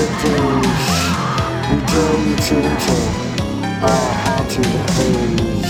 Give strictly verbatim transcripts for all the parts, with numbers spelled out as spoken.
We draw you to our haunted haze.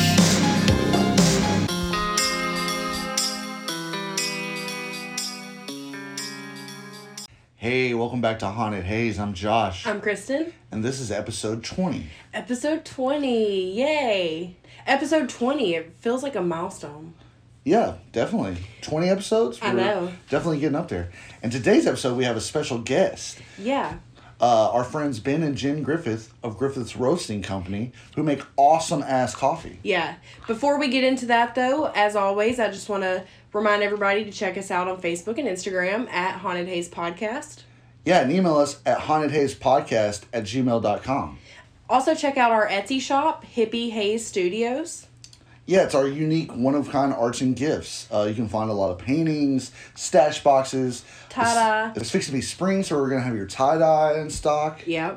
Hey, welcome back to Haunted Haze. I'm Josh. I'm Kristen. And this is episode twenty. Episode twenty. Yay. Episode twenty. It feels like a milestone. Yeah, definitely. twenty episodes? I We're know. Definitely getting up there. And today's episode, we have a special guest. Yeah. Uh, our friends Ben and Jen Griffith of Griffith's Roasting Company, who make awesome-ass coffee. Yeah. Before we get into that, though, as always, I just want to remind everybody to check us out on Facebook and Instagram at Haunted Haze Podcast. Yeah, and email us at hauntedhazepodcast at gmail dot com. Also, check out our Etsy shop, Hippie Haze Studios. Yeah, it's our unique one-of-kind arts and gifts. Uh, you can find a lot of paintings, stash boxes. Ta-da. It's, it's fixing to be spring, so we're going to have your tie-dye in stock. Yep.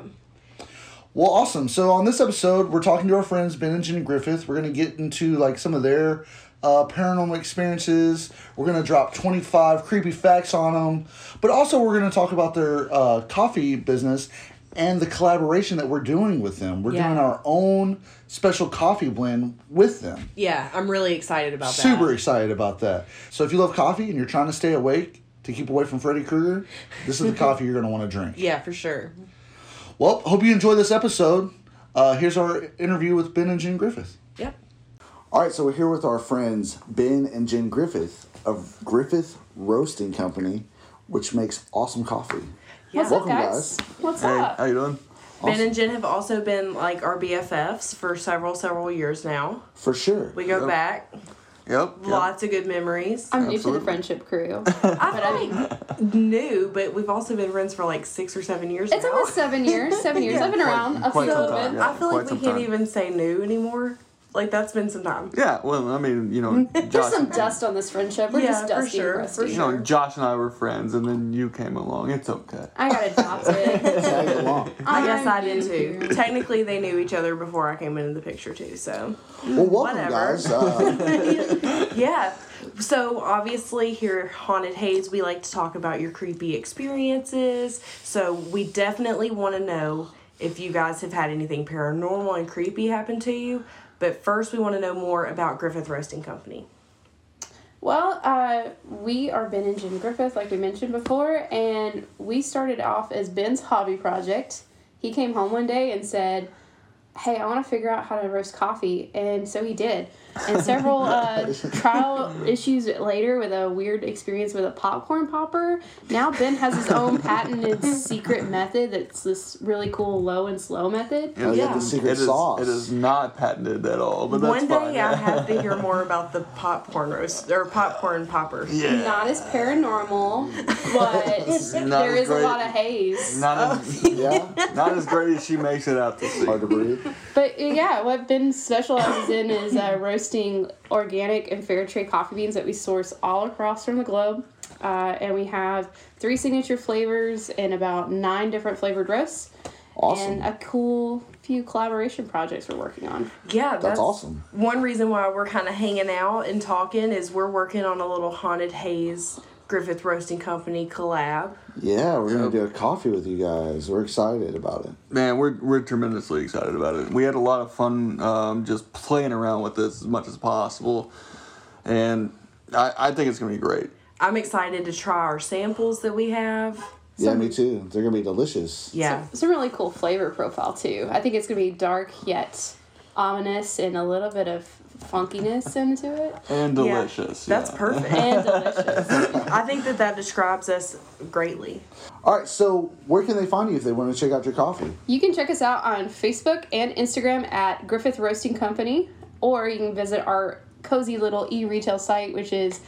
Well, awesome. So on this episode, we're talking to our friends Ben and Jen Griffith. We're going to get into like some of their uh, paranormal experiences. We're going to drop twenty-five creepy facts on them. But also we're going to talk about their uh, coffee business and the collaboration that we're doing with them. We're Yeah. doing our own special coffee blend with them. Yeah, I'm really excited about that. Super excited about that. So if you love coffee and you're trying to stay awake to keep away from Freddy Krueger, this is the coffee you're going to want to drink. Yeah, for sure. Well, hope you enjoy this episode. Uh, here's our interview with Ben and Jen Griffith. Yep. All right, so we're here with our friends Ben and Jen Griffith of Griffith Roasting Company, which makes awesome coffee. Yeah. What's Welcome, up, guys? guys. What's Hey, up? how you doing? Ben Awesome. and Jen have also been like our B F Fs for several, several years now. For sure. We go Yep. back. Yep. Lots of good memories. I'm new to Absolutely. the friendship crew. I but I feel like new, but we've also been friends for like six or seven years It's now. almost seven years. Seven years. Yeah. I've been around a quite few some little time, bit. yeah. I feel like Quite we some can't time. even say new anymore. Like that's been some time. Yeah, well, I mean, you know, There's Josh, some dust on this friendship. We're Yeah, just for dusty sure, and for rusty. you know, Josh and I were friends, and then you came along. It's okay. I got adopted. Tag along. I guess I I'm did new too. here. Technically, they knew each other before I came into the picture too. So Well, welcome, Whatever. guys. Uh, yeah. So obviously here at Haunted Haze, we like to talk about your creepy experiences. So we definitely want to know if you guys have had anything paranormal and creepy happen to you. But first, we want to know more about Griffith Roasting Company. Well, uh, we are Ben and Jen Griffith, like we mentioned before, and we started off as Ben's hobby project. He came home one day and said, hey, I want to figure out how to roast coffee. And so he did. And several uh, trial issues later with a weird experience with a popcorn popper, now Ben has his own patented secret method that's this really cool low and slow method. oh, you Yeah. have the secret It is, sauce. it is not patented at all, but that's One day fine. I have to hear more about the popcorn roast or popcorn popper. Yeah. Not as paranormal, but Not there as is a great. lot of haze. Not Oh. as, Yeah? not as great as she makes it out to see. Hard to breathe. But uh, yeah, what Ben specializes in is uh, roasting organic and fair trade coffee beans that we source all across from the globe. Uh, and we have three signature flavors and about nine different flavored roasts. Awesome. And a cool few collaboration projects we're working on. Yeah, that's, awesome. One reason why we're kind of hanging out and talking is we're working on a little Haunted Haze Griffith Roasting Company collab. Yeah, we're going to do a coffee with you guys. We're excited about it. Man, we're we're tremendously excited about it. We had a lot of fun um, just playing around with this as much as possible, and I, I think it's gonna be great. I'm excited to try our samples that we have. Yeah, me too. They're going to be delicious. Yeah. It's a really cool flavor profile too. I think it's gonna be dark yet ominous and a little bit of funkiness into it. And Yeah. delicious. That's yeah. perfect. And delicious. I think that that describes us greatly. All right, so where can they find you if they want to check out your coffee? You can check us out on Facebook and Instagram at Griffith Roasting Company, or you can visit our cozy little e-retail site, which is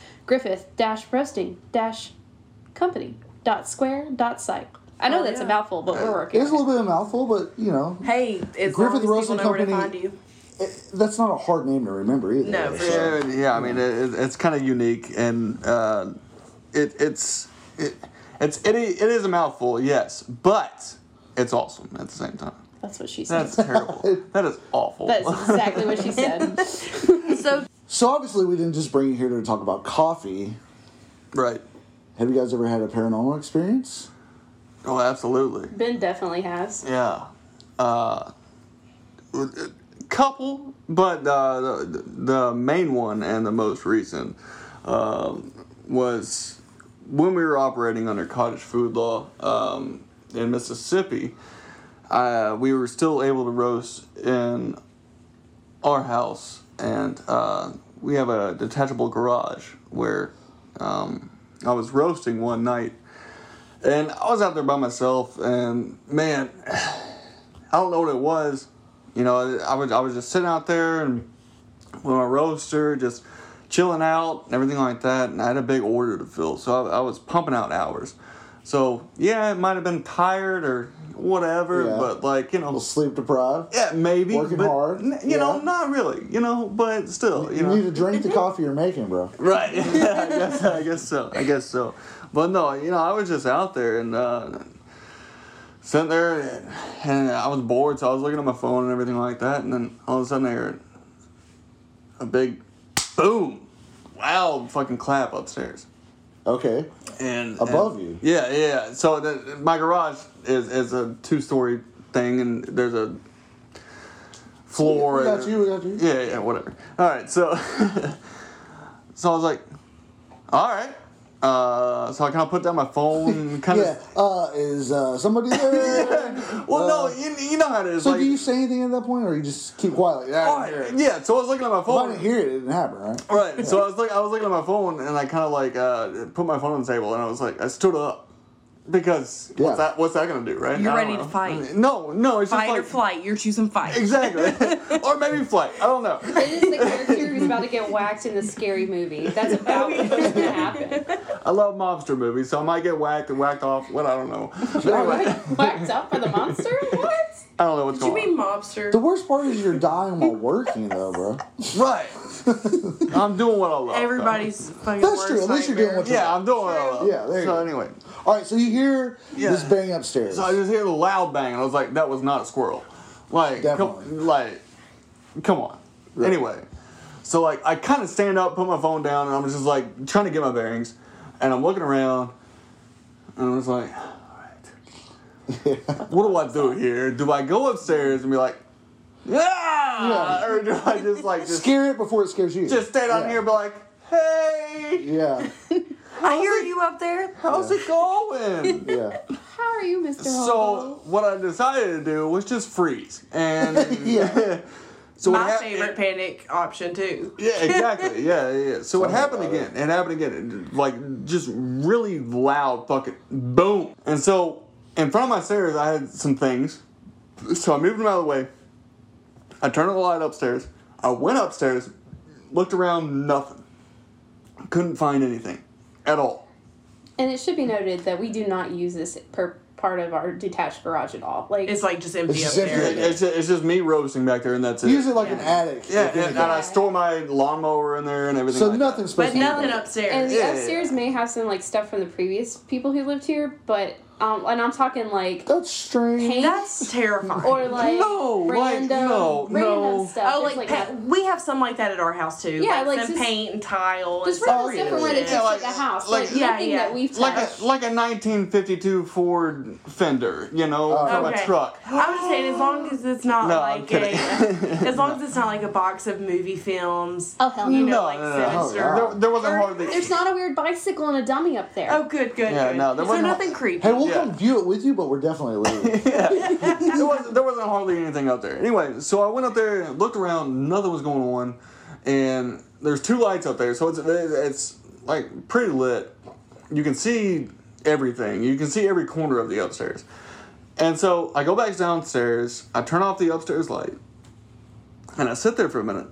griffith-roasting-company.square.site. I know Oh, that's yeah. a mouthful, but we're working. It's a little bit of a mouthful, but, you know, Hey, as Griffith long as Roasting people know where to Company- find you. it, that's not a hard name to remember either. No, for so- sure. Yeah, yeah. I mean, it, it, it's kind of unique, and uh, it it's it, it's it, i- it is a mouthful, yes, but it's awesome at the same time. That's what she said. That's terrible. That is awful. That's exactly what she said. So, So obviously we didn't just bring you here to talk about coffee. Right. Have you guys ever had a paranormal experience? Oh, absolutely. Ben definitely has. Yeah. Uh, couple, but uh, the, the main one and the most recent um, was when we were operating under cottage food law um, in Mississippi. Uh, we were still able to roast in our house, and uh, we have a detachable garage where um, I was roasting one night, and I was out there by myself, and man, I don't know what it was. You know, I was I was just sitting out there and with my roaster, just chilling out and everything like that, and I had a big order to fill, so I, I was pumping out hours. So yeah, it might have been tired or whatever, Yeah. but like, you A little know, sleep deprived. yeah, maybe Working but, hard, n- You know, yeah. not really. You know, but still, you, You know, need to drink the coffee you're making, bro. right? Yeah, I guess I guess so. I guess so. But no, you know, I was just out there and uh, sitting there, and, and I was bored, so I was looking at my phone and everything like that, and then all of a sudden I heard a big boom, loud fucking clap upstairs. Okay. And Above and- you. Yeah, yeah. So the, my garage is, is a two story thing, and there's a floor. We got and- you, we got you. Yeah, yeah, whatever. All right, so so I was like, all right. Uh, so I kind of put down my phone, and kind Yeah. Uh, is uh, somebody there? of. Well, no, Uh, you, you know how it is. So like, do you say anything at that point, or you just keep quiet? Like, all I didn't hear right, it. yeah. So I was looking at my If I phone. didn't hear it, it didn't happen, right? Right. So I was like, I was looking at my phone, and I kind of like uh, put my phone on the table, and I was like, I stood up because Yeah. what's that? What's that gonna do, right? You're I don't ready to know. fight. No, no, it's Fight just or like flight. You're choosing fight. exactly, or maybe flight. I don't know. It is the character who's about to get whacked in the scary movie. That's about what's going to happen. I love monster movies, so I might get whacked and whacked off. What I don't know. But anyway, Whacked up by the monster? What? I don't know what's Did you going mean on. mobster? The worst part is you're dying while working, though, bro. Right. I'm doing what I love. so. Everybody's fucking That's worst true, at least you're doing what you nightmare. Yeah, I'm doing what I love. Yeah, there you So go. anyway, All right, so you hear Yeah. this bang upstairs. so I just hear the loud bang, and I was like, that was not a squirrel. Like, Definitely. come, like, come on. Right. Anyway, so like I kind of stand up, put my phone down, and I'm just like trying to get my bearings, and I'm looking around, and I was like, all right, what do I do here? Do I go upstairs and be like, yeah, Yeah. or do I just like just Scare it before it scares you. just stay down Yeah. here and be like, hey, Yeah, I hear you up there. how's it going? yeah. How are you, Mister Hobo? So what I decided to do was just freeze, and Yeah. so what My hap- favorite panic option too. Yeah, exactly. Yeah, yeah. yeah. So what Something happened about again? It happened again. It, like just really loud fucking boom. And so in front of my stairs, I had some things. So I moved them out of the way. I turned on the light upstairs. I went upstairs, looked around, nothing. Couldn't find anything at all. And it should be noted that we do not use this per part of our detached garage at all. Like It's like just empty It's up just there. empty. It- it's, it's just me roasting back there, and that's it. Use it like Yeah. an attic. Yeah, if and, anything. and I store my lawnmower in there and everything. So like nothing's But supposed to be nothing there. upstairs. and the Yeah, yeah, upstairs yeah. may have some like stuff from the previous people who lived here, but um, and I'm talking like That's strange. paint That's terrifying. or like No, like, random, no, random no. stuff. Oh, Just like, like pa- we have some like that at our house too. Yeah, like, like some just- paint and tile. just and random stuff. stuff from where yeah. they fixed Yeah, like, like- the house. like- Like, Yeah, nothing yeah. that we've Like touched. a like a nineteen fifty-two Ford Fender, you know, Oh. from Okay. a truck. I'm just saying, as long as it's not No, I'm like kidding. a, as long as it's not like a box of movie films. Oh, hell You no. know, No, like no, no. Sinister. Oh, There, there wasn't Or- hardly. There's not a weird bicycle and a dummy up there. Oh, good, good, Yeah, good. no, there so wasn't- nothing creepy. Hey, we'll Yeah. come view it with you, but we're definitely leaving. there, was, there wasn't hardly anything up there. Anyway, so I went up there and looked around. Nothing was going on, and there's two lights up there, so it's it's like pretty lit. You can see everything. You can see every corner of the upstairs. And so I go back downstairs. I turn off the upstairs light, and I sit there for a minute,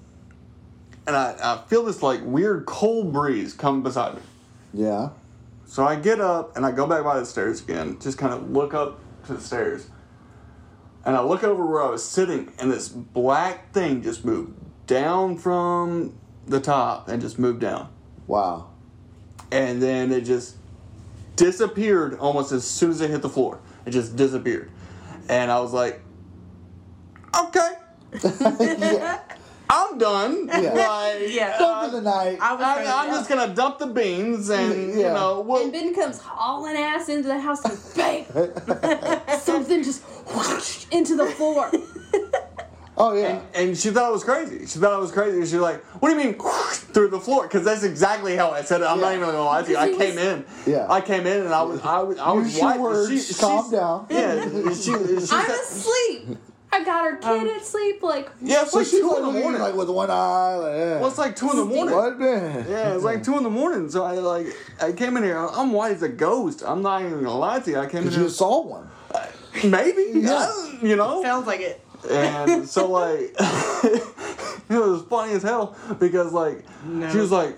and I, I feel this like weird cold breeze come beside me. Yeah. So I get up and I go back by the stairs again, just kind of look up to the stairs. And I look over where I was sitting, and this black thing just moved down from the top and just moved down. Wow. And then it just disappeared almost as soon as it hit the floor. It just disappeared. And I was like, okay. Yeah. I'm done. Yeah. Like, Yeah. Done for the night. I was I'm, ready I'm to- just gonna dump the beans and Yeah. you know we'll, And Ben comes hauling ass into the house and bang! Something just whoosh into the floor. Oh yeah. and she thought it was crazy. She thought it was crazy. She was like, "What do you mean through the floor?" Because that's exactly how I said it. I'm not Yeah. even gonna lie to you. I Because he came was- in. Yeah. I came in and I was I was I was Use your white. words. She, Calm she's- down. Yeah. She, she I'm said, asleep. I got her kid asleep. Like, yeah, it's So like she's two like in the looking morning. like with one eye. Like, yeah. Well, it's like two in the morning. What man? Yeah, it's like two in the morning. So I like I came in here. I'm white as a ghost. I'm not even gonna lie to you. I came in Because here. you saw one. Maybe. Yeah. uh, you know. Sounds like it. And so like it was funny as hell because like No. she was like,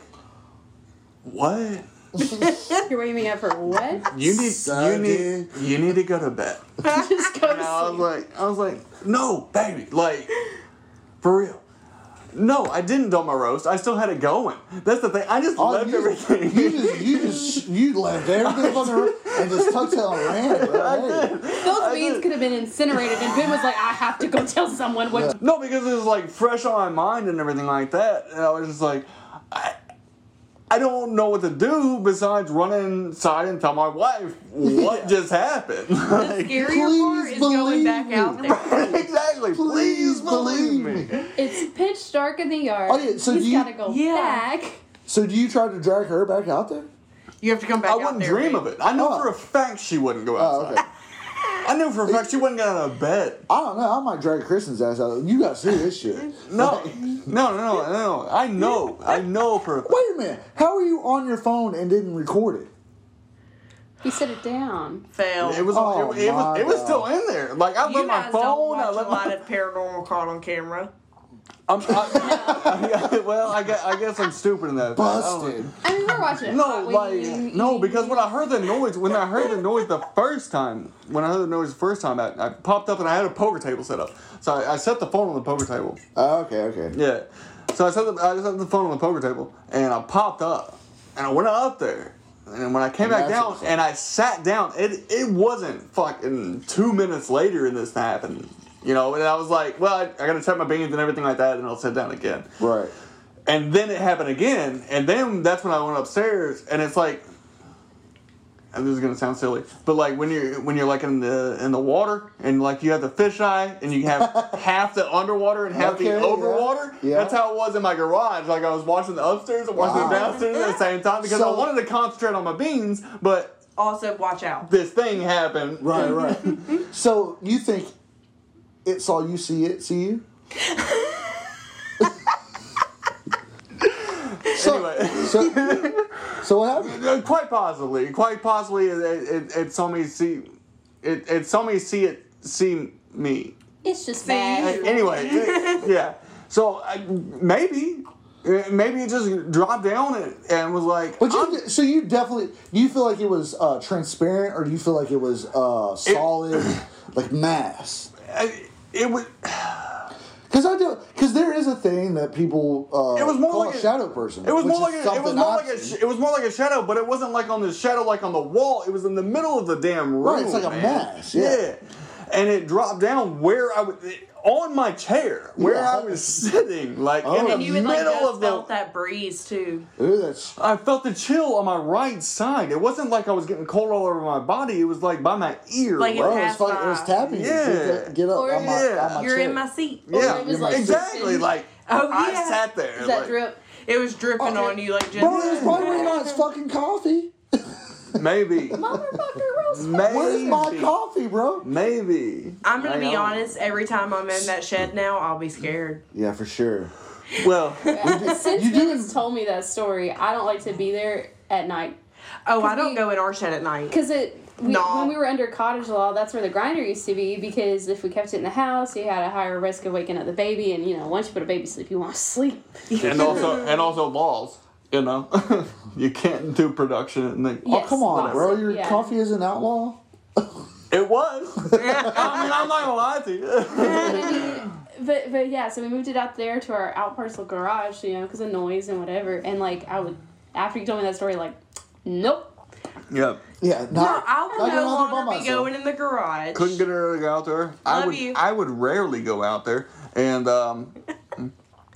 "What? you're waving me up for what? You need you Suck need it. you need to go to bed." Just go And I to was sleep. like I was like, "No, baby, like for real." No, I didn't dump my roast. I still had it going. That's the thing. I just Oh, left you, everything. You just, you just, you left everything on the roof and just tucked it and ran, bro. Hey. Those beans could have been incinerated, and Ben was like, "I have to go tell someone what." Yeah. No, because it was like fresh on my mind and everything like that. And I was just like, I, I don't know what to do besides run inside and tell my wife what Yeah. just happened. The Like, scarier part Please is going believe back me. out there. exactly. Please believe me. It's pitch dark in the yard. Oh, yeah, so He's do you- got to go Yeah. back. So do you try to drag her back out there? You have to come back I out wouldn't there. dream babe. of it. I know Oh. for a fact she wouldn't go Oh, outside. okay. I knew for a fact she wouldn't get out of bed. I don't know. I might drag Kristen's ass out. You gotta see this shit. No, Like, no, no, no, no. I know. I know for a fact. wait a minute. How are you on your phone and didn't record it? He set it down. Fail. It was, Oh, it, it was, my it was God. still in there. Like I you left my guys phone. don't I watch left a my. lot of paranormal caught on camera. I'm, I, well, I guess, I guess I'm stupid in that. I don't- Busted. I mean, we're watching. No, Hot like Wings, no, eating- because when I heard the noise, when I heard the noise the first time, when I heard the noise the first time, I, I popped up and I had a poker table set up. So I, I set the phone on the poker table. Oh, okay, okay. Yeah. So I set the I set the phone on the poker table and I popped up and I went up there. And when I came And back that's down what- and I sat down, it it wasn't fucking two minutes later and this happened. You know, and I was like, well, I, I gotta check my beans and everything like that, and I'll sit down again. Right. And then it happened again, and then that's when I went upstairs, and it's like, and this is gonna sound silly, but like when you're when you're like in the in the water, and like you have the fisheye, and you have half the underwater and half Okay, the yeah. overwater. Yeah. That's how it was in my garage. Like I was watching the upstairs and watching Wow. the downstairs at the same time because So- I wanted to concentrate on my beans, but Also, watch out. this thing happened. Right, right. So you think it saw you see it see you? so, Anyway. so, so what happened? Uh, Quite possibly, quite possibly, it, it, it saw me see, it, it saw me see it see me. It's just See, bad. you- Anyway, it- yeah. So uh, maybe, uh, maybe it just dropped down and, and was like, But I'm- you, so you definitely, do you feel like it was uh, transparent, or do you feel like it was uh, solid, like mass? uh, it was. Because I do, because there is a thing that people uh, It was more call like a a- shadow person. It was which more is like a, it was something more I've like a seen. sh- it was more like a shadow, but it wasn't like on the shadow like on the wall. It was in the middle of the damn room. Right, it's like a man. mass, yeah. And it dropped down where I was on my chair, where Yeah. I was sitting, like Oh. in the And you had like middle just of the. felt that breeze too. Ooh, that's I felt the chill on my right side. It wasn't like I was getting cold all over my body. It was like by my ear. Like it bro. passed It's like it was by. tapping you. Yeah. Get, get up Or- on my, yeah. on my You're chair. in my seat. yeah, it was like exactly. dripping. Like Oh, I yeah. sat there. Is that like, drip? It was dripping Oh, on you like just. Bro, it was probably waiting on his fucking coffee. Maybe. Motherfucker roast. Maybe. Where's my coffee, bro? Maybe. I'm gonna I be know. honest. Every time I'm in that shed now, I'll be scared. Yeah, for sure. Well, Since you Ben do- has told me that story, I don't like to be there at night. Oh, I we- don't go in our shed at night. Because it, we, No. when we were under cottage law, that's where the grinder used to be. Because if we kept it in the house, you had a higher risk of waking up the baby. And you know, once you put a baby to sleep, you want to sleep. and also and also laws. You know, you can't do production and then. Oh, Yes, come on, lots bro. of- Your yeah. coffee is an outlaw? It was. I mean, I'm not gonna lie to you. I mean, but but yeah, so we moved it out there to our out parcel garage, you know, because of noise and whatever. And like I would, after you told me that story, like, nope. Yep. Yeah, No, not, I will not going no out there by longer be myself. going in the garage. Couldn't get her to go out there. I Love would. you. I would rarely go out there, and um,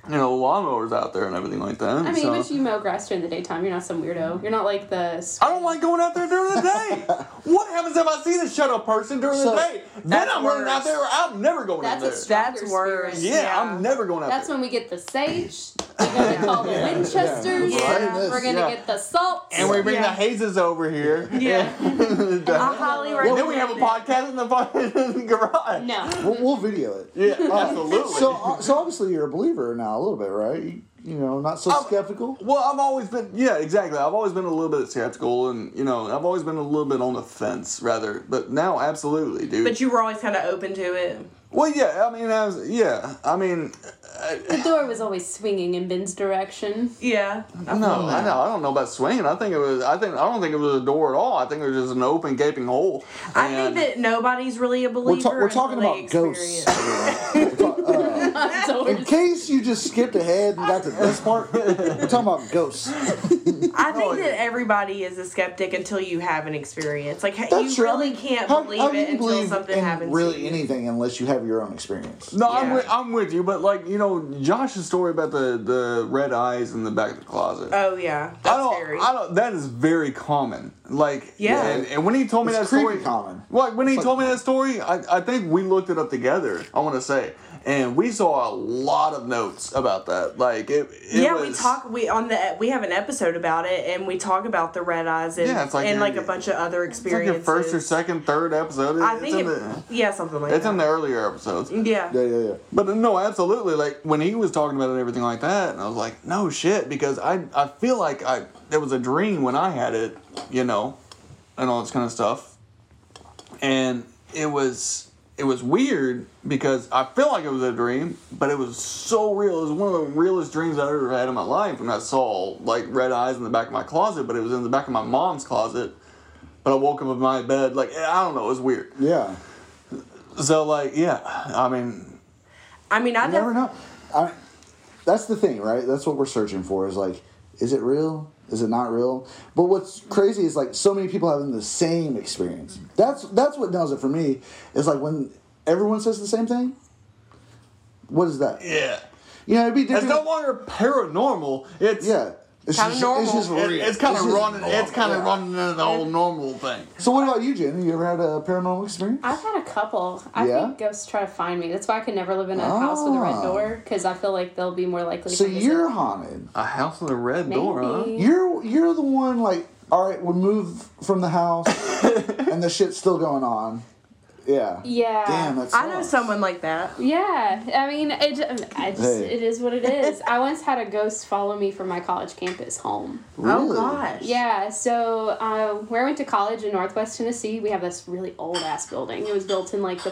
you know, lawnmowers out there and everything like that. I mean, so. but you mow grass during the daytime. You're not some weirdo. You're not like the. I don't like going out there during the day. What happens if I see the shut up person during So, the day? Then I'm running worse. out there. I'm never going That's in a there. stronger That's worse. spirit. yeah, yeah. I'm never going out That's there. when we get the sage. We're gonna call the Winchesters. Yeah. We're gonna Yeah. get the salt. And we bring Yeah. the hazes over here. Yeah. I highly And recommend then we have a it. podcast in the fucking garage. No. We'll, we'll video it. Yeah, absolutely. So, uh, so obviously you're a believer now, a little bit, right? You, you know, not so I'm- skeptical. Well, I've always been, yeah, exactly. I've always been a little bit skeptical, and you know, I've always been a little bit on the fence, rather. But now, absolutely, dude. But you were always kind of open to it. well, yeah. I mean, I was, yeah. I mean, The door was always swinging in Ben's direction. Yeah. no, I know. I don't know about swinging. I think it was. I think I don't think it was a door at all. I think it was just an open, gaping hole. I And- think that nobody's really a believer. We're, ta- we're until talking they about ghosts. experience it. everyone. We're ta- uh, in Doors. case you just skipped ahead and got to this part, we're talking about ghosts. I think that everybody is a skeptic until you have an experience. Like That's you true. I really mean, can't how- believe how do it you until believe something in happens. really to you. anything unless you have your own experience. No, I'm Yeah. with, I'm with you, but like you know, Josh's story about the, the red eyes in the back of the closet. Oh yeah, I that's don't, scary. I don't. That is very common. Like, Yeah. and, and when he told me It's that story, creepy common. Like when he It's told like- me that story, I, I think we looked it up together. I want to say, and we saw a lot of notes about that. Like it. it yeah, was, we talk. We on the we have an episode about it, and we talk about the red eyes and Yeah, it's like and your- like a bunch of other It's like experiences. your first or second, third episode. I it's think in it, the, yeah, something like it's that. in the earlier episodes. Yeah. Yeah, yeah, yeah. But no, absolutely. Like when he was talking about it and everything like that, and I was like, no shit, because I I feel like I it was a dream when I had it, you know, and all this kind of stuff, and it was it was weird because I feel like it was a dream, but it was so real. It was one of the realest dreams I ever had in my life when I saw like red eyes in the back of my closet, but it was in the back of my mom's closet. But I woke up in my bed like I don't know, it was weird. Yeah. So like yeah, I mean. I mean, I You never def- know. I, that's the thing, right? That's what we're searching for. Is like, is it real? Is it not real? But what's crazy is like so many people having the same experience. That's that's what nails it for me. Is like when everyone says the same thing. What is that? Yeah. You know, it'd be It's different. no longer paranormal. It's yeah. It's Kinda just, normal. It's just it- real. it's kind of just running. normal, It's kind of yeah. running into the whole normal thing. So what about you, Jen? You ever had a paranormal experience? I've had a couple. I Yeah? think ghosts try to find me. That's why I can never live in a house with a red Ah. door, because I feel like they'll be more likely So to visit. you're haunted. A house with a red door, huh? Maybe. You're you're the one like, all right, we move from the house, and the shit's still going on. Yeah. Yeah. Damn, that's. I know someone like that. Yeah, I mean, it, I just, Hey. it is what it is. I once had a ghost follow me from my college campus home. Oh gosh. Yeah, so uh, where I went to college in Northwest Tennessee, we have this really old ass building. It was built in like the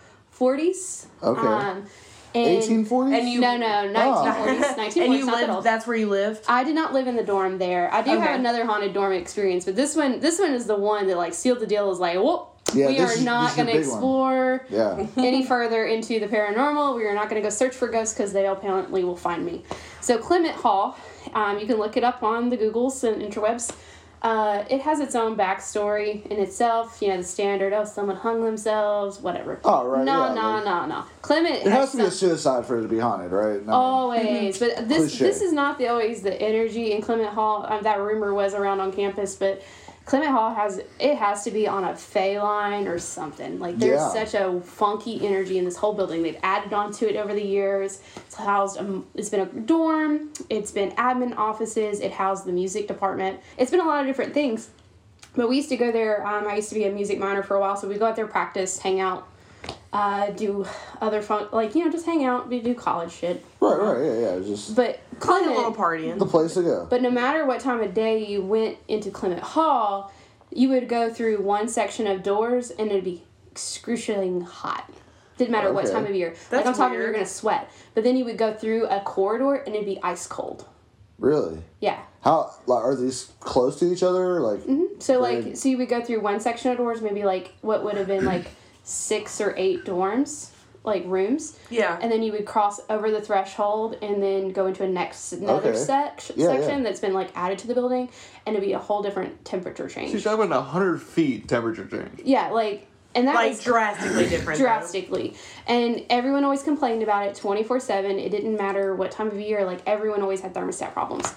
forties. Okay. Um, and eighteen forties. and you- No, no, nineteen forties. nineteen And forties. you not that lived. old. That's where you lived. I did not live in the dorm there. I do Okay. have another haunted dorm experience, but this one, this one is the one that like sealed the deal. Is like, whoop, Yeah, we this are is- not this is your going to big one. explore Yeah. any further into the paranormal. We are not going to go search for ghosts because they apparently will find me. So Clement Hall, um, you can look it up on the Googles and interwebs. Uh, it has its own backstory in itself. You know, the standard, oh, someone hung themselves, whatever. Oh, right, No, yeah, no, like- no, no. Clement It has to be a some- suicide for it to be haunted, right? No. Always, but this Cliche. this is not the always the energy in Clement Hall. Um, that rumor was around on campus, but Clement Hall has it has to be on a fey line or something. Like there's Yeah. such a funky energy in this whole building. They've added on to it over the years. It's housed. Um, it's been a dorm. It's been admin offices. It housed the music department. It's been a lot of different things. But we used to go there. Um, I used to be a music minor for a while, so we go out there, practice, hang out, uh, do other fun, like you know, just hang out. We do college shit. Right, right, yeah, yeah. It's just But Like a Clement, little partying. the place to go. but no matter what time of day you went into Clement Hall, you would go through one section of doors and it'd be excruciatingly hot. Didn't matter what Okay. time of year. That's like I'm talking, weird. you're gonna sweat. But then you would go through a corridor and it'd be ice cold. Really? Yeah. How like are these close to each other? Like So Right. like, so you would go through one section of doors, maybe like what would have been like six or eight dorms, like rooms. Yeah. And then you would cross over the threshold and then go into a next another Okay. sec- Yeah, section yeah. that's been like added to the building, and it'd be a whole different temperature change. She's talking about a hundred feet temperature change. Yeah, like And that Like was drastically different. though. drastically. And everyone always complained about it twenty-four seven. It didn't matter what time of year. Like, everyone always had thermostat problems.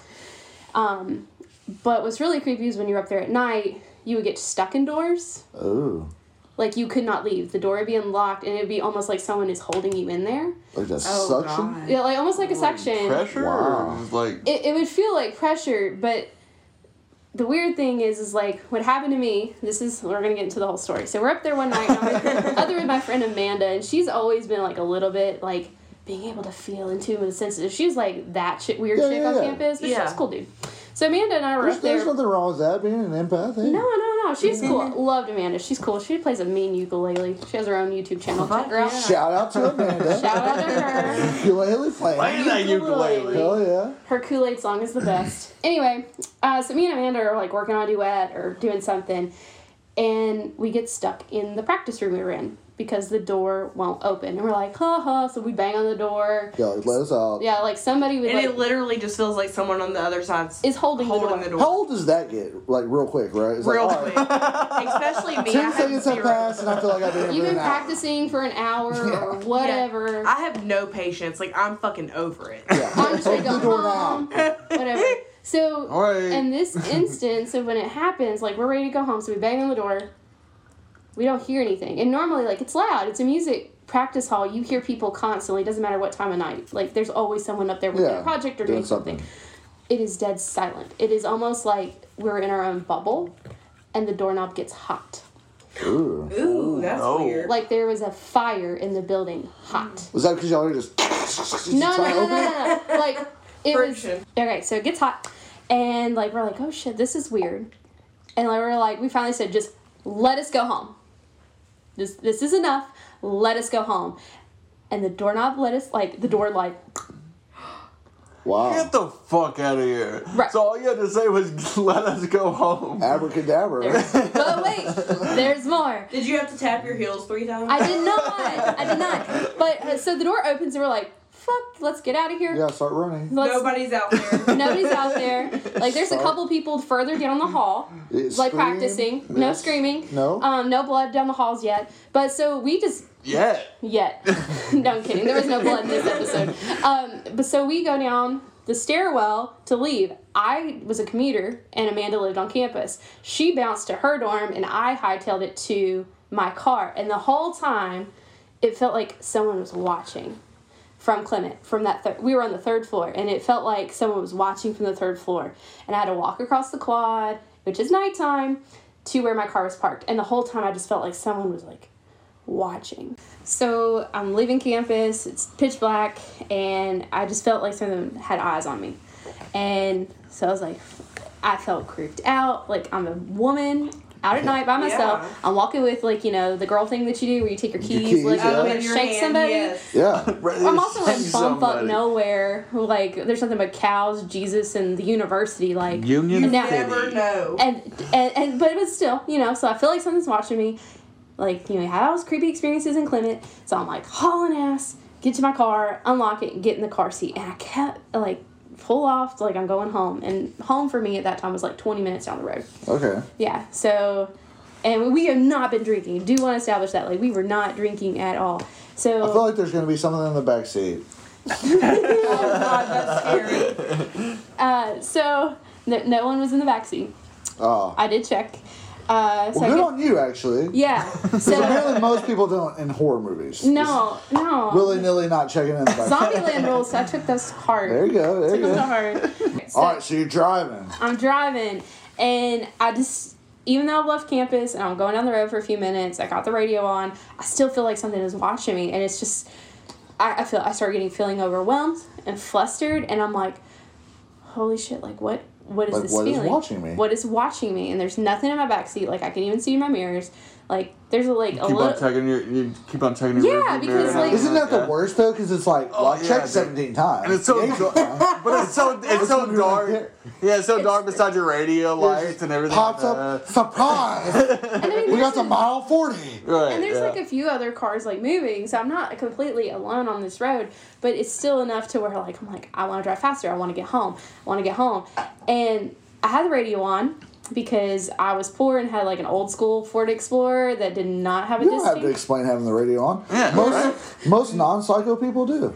Um, but what's really creepy is when you're up there at night, you would get stuck indoors. Oh. Like, you could not leave. The door would be unlocked, and it would be almost like someone is holding you in there. Like that Oh, suction? God. Yeah, like, almost like a suction. Pressure? Wow. Or like, It, it would feel like pressure, but the weird thing is, is like, what happened to me, this is, we're going to get into the whole story. So we're up there one night, and I'm with, other with my friend Amanda, and she's always been, like, a little bit, like, being able to feel in tune with the senses. She was, like, that shit, weird Yeah, chick yeah, on yeah. campus, but Yeah. she was a cool dude. So Amanda and I were There's, up there. there's nothing wrong with that, being an empath. Hey. No, no, no. She's cool. Loved Amanda. She's cool. She plays a mean ukulele. She has her own YouTube channel. Check her out. Yeah. Shout out to Amanda. Shout out to her. Ukulele playing. playing that Ukulele. ukulele. Hell yeah. Her Kool-Aid song is the best. Anyway, uh, so me and Amanda are like working on a duet or doing something, and we get stuck in the practice room we were in because the door won't open. And we're like, ha ha. So we bang on the door. Yeah, like, let us out. Yeah, like somebody would And like it literally just feels like someone on the other side's is holding, holding the the door. door. How old does that get? Like, real quick, right? It's Real like, all quick. right, Especially me. I ten have seconds have zero. passed, and I feel like I've been You've here been for an hour. practicing for an hour Yeah. or whatever. I have no patience. Like, I'm fucking over it. Yeah. I'm just ready to Open go the door now. home. Whatever. So, All right. in this instance of when it happens, like, we're ready to go home, so we bang on the door. We don't hear anything. And normally, like, it's loud. It's a music practice hall. You hear people constantly. It doesn't matter what time of night. Like, there's always someone up there with Yeah, a project or doing doing something. something. It is dead silent. It is almost like we're in our own bubble, and the doorknob gets hot. Ooh. Ooh, that's no. weird. Like, there was a fire in the building. Hot. Was that because y'all were just No, no, trying to no, open no, it? no, no. Like, it was... Friction. Okay, so it gets hot, and, like, we're like, oh, shit, this is weird. And, like, we're like, we finally said, just let us go home. This, this is enough. Let us go home. And the doorknob let us, like, the door, like... Wow. Get the fuck out of here. Right. So all you had to say was, let us go home. Abracadabra. There's, but wait, there's more. Did you have to tap your heels three times? I did not. I did not. But, uh, so the door opens, and we're like, fuck, let's get out of here. Yeah, start running. Let's, Nobody's out there. Nobody's out there. Like, there's a couple people further down the hall, It's like, scream. practicing. No Yes. screaming. No. Um, no blood down the halls yet. But so we just... Yeah. Yet. No, I'm kidding. There was no blood in this episode. Um, but so we go down the stairwell to leave. I was a commuter, and Amanda lived on campus. She bounced to her dorm, and I hightailed it to my car. And the whole time, it felt like someone was watching from Clement. From that, thir- we were on the third floor, and it felt like someone was watching from the third floor. And I had to walk across the quad, which is nighttime, to where my car was parked. And the whole time, I just felt like someone was like watching. So I'm leaving campus, it's pitch black, and I just felt like someone had eyes on me. And so I was like, I felt creeped out, like I'm a woman out at night by myself. Yeah. I'm walking with, like, you know, the girl thing that you do where you take your keys, keys, like, yeah. I'm Oh, gonna in your shake hand, somebody. yes. Yeah. I'm also in bumfuck Somebody. nowhere. Like, there's something about cows, Jesus, and the university. Like, Union and now- City. Never know. and, and and but it was still, you know, so I feel like something's watching me. Like, you know, I had all those creepy experiences in Clement, so I'm like hauling ass, get to my car, unlock it, and get in the car seat, and I kept like pull off like I'm going home, and home for me at that time was like twenty minutes down the road. Okay. Yeah, so, and we have not been drinking. Do want to establish that, like, we were not drinking at all. So I feel like there's going to be something in the back seat. Oh god, that's scary. uh, so no, no one was in the backseat. Oh. I did check. Uh, so Well, I good get- on you, actually. yeah. Because So apparently most people don't in horror movies. no, no. Willy nilly not checking in the back. Zombieland rules, so I took those hard. There you go. There Took you those go. hard. So All right, so you're driving. I'm driving, and I just, even though I've left campus and I'm going down the road for a few minutes, I got the radio on, I still feel like something is watching me, and it's just, I, I feel, I start getting, feeling overwhelmed and flustered, and I'm like, holy shit, like, what, what is Like, this what is feeling? watching me? What is watching me? And there's nothing in my backseat, like, I can even see my mirrors, like, there's a, like, a Keep little... on checking your. You keep on checking your. Yeah, rearview because, mirror and like- Isn't that the yeah. worst, though? Because it's like, well, Oh, I yeah, checked dude. seventeen times. And it's so, Yeah, dark, but it's so it's so Which one do you dark. like Yeah, it's so dark It's- beside your radio lights and everything. Pops like up, that. surprise! And I mean, we got there's the a- mile forty. Right. And there's yeah. like a few other cars like moving, so I'm not completely alone on this road, but it's still enough to where like I'm like I want to drive faster, I want to get home, I want to get home, and I had the radio on, because I was poor and had like an old school Ford Explorer that did not have a You don't have to distinct. explain having the radio on. Yeah, most right? most non-psycho people do.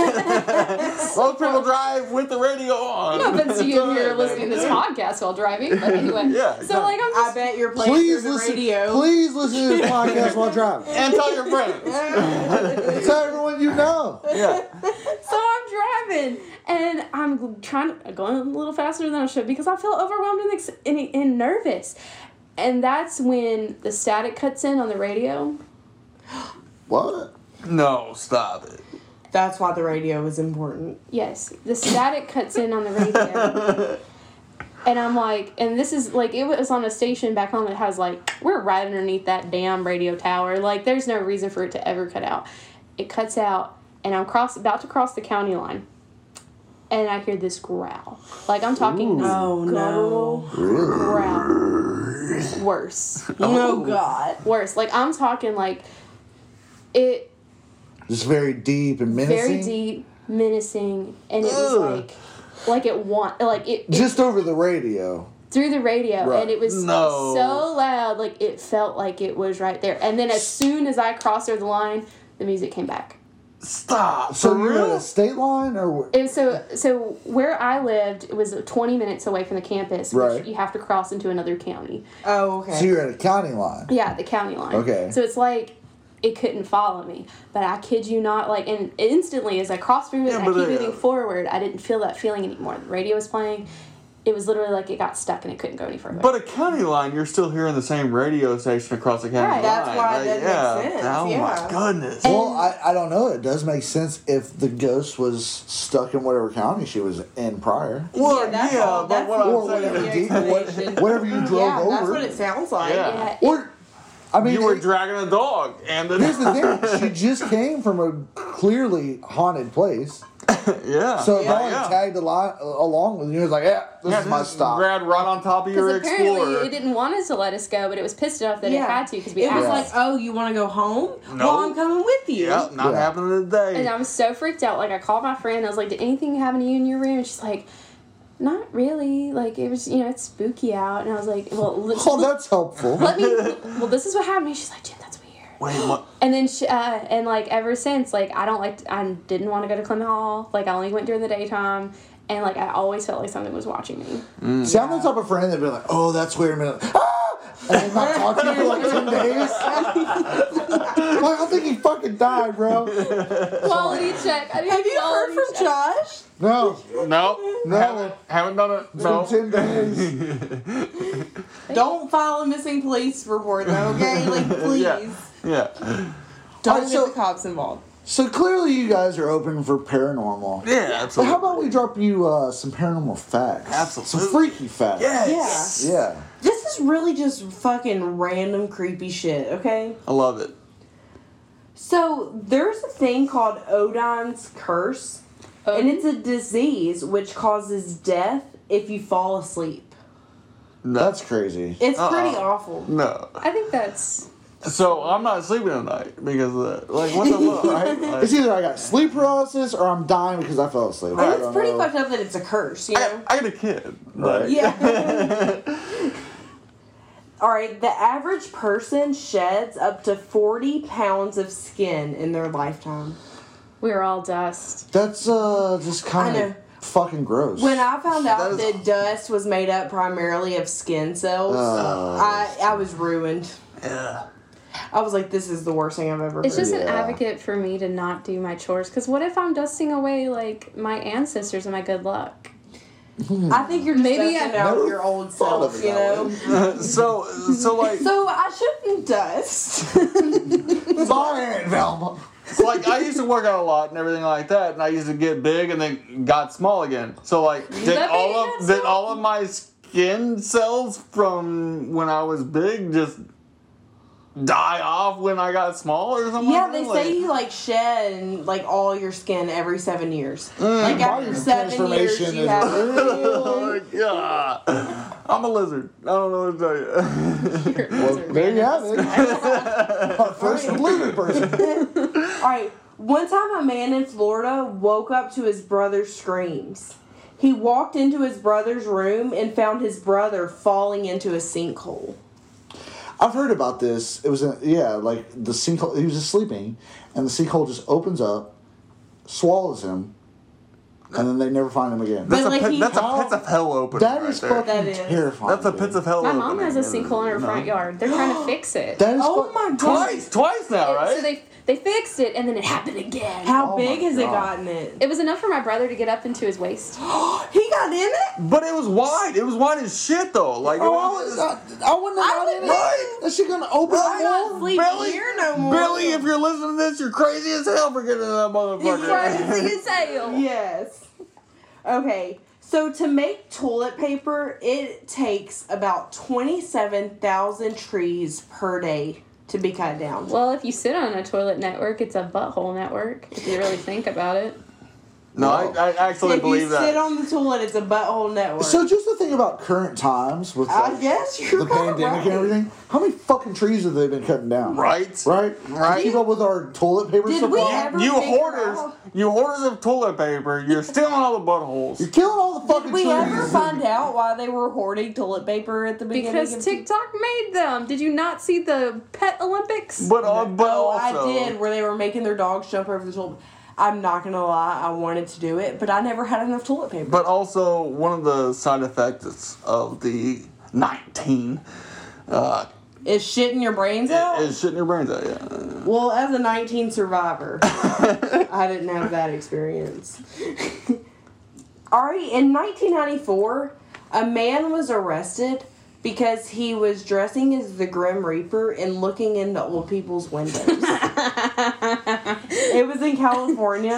Most people drive with the radio on. No offense to you if you're Right, listening to this podcast while driving, but anyway. Yeah, So like I'm I just bet you're playing Please through the listen. radio. Please listen to this podcast while driving. And tell your friends. Tell everyone you know. Yeah. so I'm driving and I'm trying to going a little faster than I should because I feel overwhelmed and, ex- and, and nervous. And that's when the static cuts in on the radio. What? No, stop it. That's why the radio is important. Yes, the static cuts in on the radio. And I'm like, and this is like, it was on a station back home that has like, we're right underneath that damn radio tower. Like, there's no reason for it to ever cut out. It cuts out, and I'm cross about to cross the county line. And I hear this growl. Like, I'm talking this Oh, no. guttural growl. Worse. Oh, God. Worse. Like, I'm talking like, it, Just very deep and menacing. very deep, menacing, and it was Ugh. like, like it want, like it, it Just over the radio. through the radio, Right. and it was No. so loud, like it felt like it was right there. And then as soon as I crossed over the line, the music came back. Stop. So For you're at real? a state line, or It was so so where I lived, it was twenty minutes away from the campus, which Right. you have to cross into another county. Oh, okay. so you're at a county line. Yeah, the county line. Okay. So it's like it couldn't follow me, but I kid you not, like, and instantly as I crossed through it, Yeah, and I but, keep uh, moving forward, I didn't feel that feeling anymore. The radio was playing. It was literally like it got stuck and it couldn't go any further. But a county line, you're still hearing the same radio station across the county Right. line. That's why Like, that makes yeah. sense, Oh yeah. my goodness. Well, I, I don't know. It does make sense if the ghost was stuck in whatever county she was in prior. well, Yeah, that's yeah, all- but that's what the I'm Or saying whatever, is, deep, what, explanation. whatever you drove yeah, over. that's what it sounds like. Yeah. yeah, it- Or, I mean, you were it- dragging a dog, and then here's the thing. She just came from a clearly haunted place. yeah, So it yeah, probably yeah. tagged along, along with you. It was like, yeah, this Yeah, is my just stop. Grabbed right on top of your because apparently Explorer. it didn't want us to let us go, but it was pissed enough that it had to because we it was asked. like, oh, you want to go home? No. Well, I'm coming with you. Yep, not Yeah. happening today. And I was so freaked out. Like, I called my friend. I was like, did anything happen to you in your room? And she's like, not really. Like, it was, you know, it's spooky out. And I was like, well, let, Oh, that's helpful. let me, well, this is what happened. And she's like, Jen, that's weird. Wait, what? And then, she, uh, and like, ever since, like, I don't like, I didn't want to go to Clement Hall. Like, I only went during the daytime. And, like, I always felt like something was watching me. See, I'm the type of friend that'd be like, oh, that's weird. And, be like, ah! and then not talk to you for like ten days. Like, I think he fucking died, bro. Quality check. I need Have you heard quality from check. Josh? No, No, No. haven't, haven't done it. it's No. been ten days. Don't file a missing police report, though, okay? Like, please. Yeah. Yeah, Don't Alright, get so- the cops involved. So clearly you guys are open for paranormal. yeah, But absolutely. how about we drop you uh, some paranormal facts? Absolutely. Some freaky facts. Yes. Yeah. This is really just fucking random creepy shit, okay? I love it. So, there's a thing called Odin's Curse, and it's a disease which causes death if you fall asleep. No. That's crazy. It's pretty Uh-uh. awful. No. I think that's. So I'm not sleeping tonight because of that. Like, what the fuck, right? Like, It's either I got sleep paralysis or I'm dying because I fell asleep. I And it's don't pretty know. fucked up that it's a curse, you I, know? I got a kid. Right. Like, Yeah. Alright, the average person sheds up to forty pounds of skin in their lifetime. We're all dust. That's uh just kind I of know. fucking gross. When I found out That that, is- dust was made up primarily of skin cells, Oh. I, I was ruined. Yeah. I was like, this is the worst thing I've ever It's heard. just an Yeah. advocate for me to not do my chores. Because what if I'm dusting away, like, my ancestors and my good luck? I think you're just Maybe Maybe I out never your old thought of self, it you that know? so, so like, So I shouldn't dust. My Aunt Velma. like I used to work out a lot and everything like that, and I used to get big and then got small again. So like, did That all baby of got did small? all of my skin cells from when I was big just die off when I got small or something? Yeah, like they that? say Like- you like shed like all your skin every seven years. like after Body seven years, transformation you is have. Oh my god. I'm a lizard. I don't know what to tell you. Well, there you have it. Our first lizard person. All right. One time, a man in Florida woke up to his brother's screams. He He walked into his brother's room and found his brother falling into a sinkhole. I've heard about this. It was a, yeah, like the sinkhole. He was just sleeping, and the sinkhole just opens up, swallows him, and then they never find him again. That's But, a like, pit, he- that's a pits of hell opening. That right is there. fucking That is. terrifying. That's a dude. pits of hell My opening. mom has a sinkhole in her No. front yard. They're trying to fix it. That is Oh fuck- my god! Twice, twice now, It- right? So they they fixed it, and then it happened again. How Oh big my has it God. gotten it? It was enough for my brother to get up into his waist. He got in it? But it was wide. It was wide as shit, though. Like, it Oh, I, was, was, I, I wouldn't have I got in wouldn't it. Right. That shit gonna open I'm up not more? sleeping Billy, here no more. Billy, if you're listening to this, you're crazy as hell for getting in that motherfucker. Crazy as hell. Yes. Okay. So to make toilet paper, it takes about twenty-seven thousand trees per day to be cut down. Well, if you sit on a toilet network, it's a butthole network. If you really think about it. No, I, I actually if believe you that. sit on the toilet, it's a butthole network. So just the thing about current times with I like, guess you're the pandemic right. and everything, how many fucking trees have they been cutting down? Right. Right? Right. To keep up with our toilet paper Did supply? we ever You figure hoarders, out- you hoarders of toilet paper, you're stealing all the buttholes. You're killing all the fucking Did we trees. ever find out why they were hoarding toilet paper at the beginning? Because of TikTok made them. Did you not see the Pet Olympics? But, uh, but Oh, also, I did, where they were making their dogs jump over the toilet. I'm not gonna lie, I wanted to do it, but I never had enough toilet paper. But also, one of the side effects of the nineteen uh, Is shitting your brains out? is shitting your brains out. Yeah. Well, as a nineteen survivor, I didn't have that experience. Alright, in nineteen ninety-four, a man was arrested because he was dressing as the Grim Reaper and looking into old people's windows. It was in California.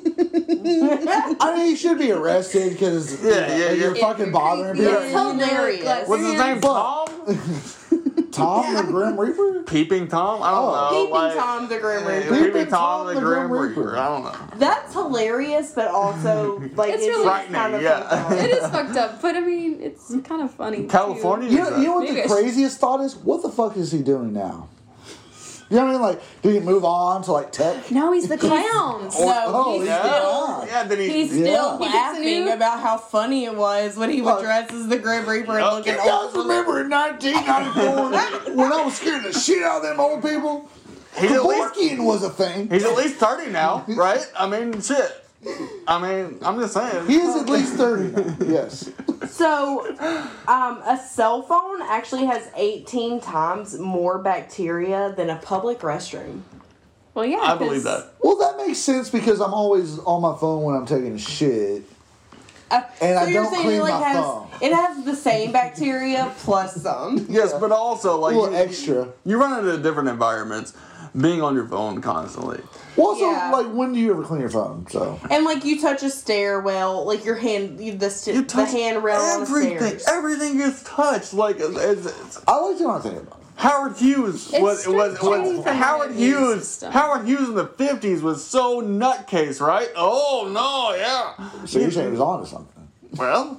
I mean, he should be arrested because Yeah, yeah, you're yeah. fucking bothering Yeah, people. It's you know, hilarious. like, What's his name? Fuck. Tom? Tom the Grim Reaper? Peeping Tom? I don't Oh. know. Peeping like, Tom the Grim yeah, Reaper. Peeping Tom, the Grim Reaper. I don't know. That's hilarious, but also like It's it's, really just kind frightening, of yeah. fucked up. It is fucked up, but I mean, it's kind of funny. too. California? You know, you know what Maybe the I should- craziest thought is? What the fuck is he doing now? You know what I mean? Like, did he move on to like tech? No, he's the clowns. No, Oh, he's yeah. still Yeah, then he. he's Yeah. still He gets a laughing new- about how funny it was when he would Look. dress as the Grim Reaper and Oh, looking You guys old. remember in nineteen ninety-four when I was scaring the shit out of them old people? He's at least Kevorkian was a thing. He's at least thirty now, right? I mean, shit. I mean, I'm just saying. He is at least thirty now. Yes. So, um, a cell phone actually has eighteen times more bacteria than a public restroom. Well, yeah. I believe 'cause- that. Well, that makes sense because I'm always on my phone when I'm taking a shit. Uh, And so I you're don't saying clean it like my has phone. it has the same bacteria plus some. Yes, but also, A like. little you, extra. You run into different environments being on your phone constantly. Well, also, Yeah. like, when do you ever clean your phone? So. And like you touch a stairwell, like your hand, you- the st- You the touch handrail on the everything. stairs. Everything gets touched. Like, it's, it's, I like to not think about it. Howard Hughes It's was strict was, training was from Howard the immune Hughes. system. Howard Hughes in the fifties was so nutcase, right? Oh no, yeah. So you're saying he was on to something. Well,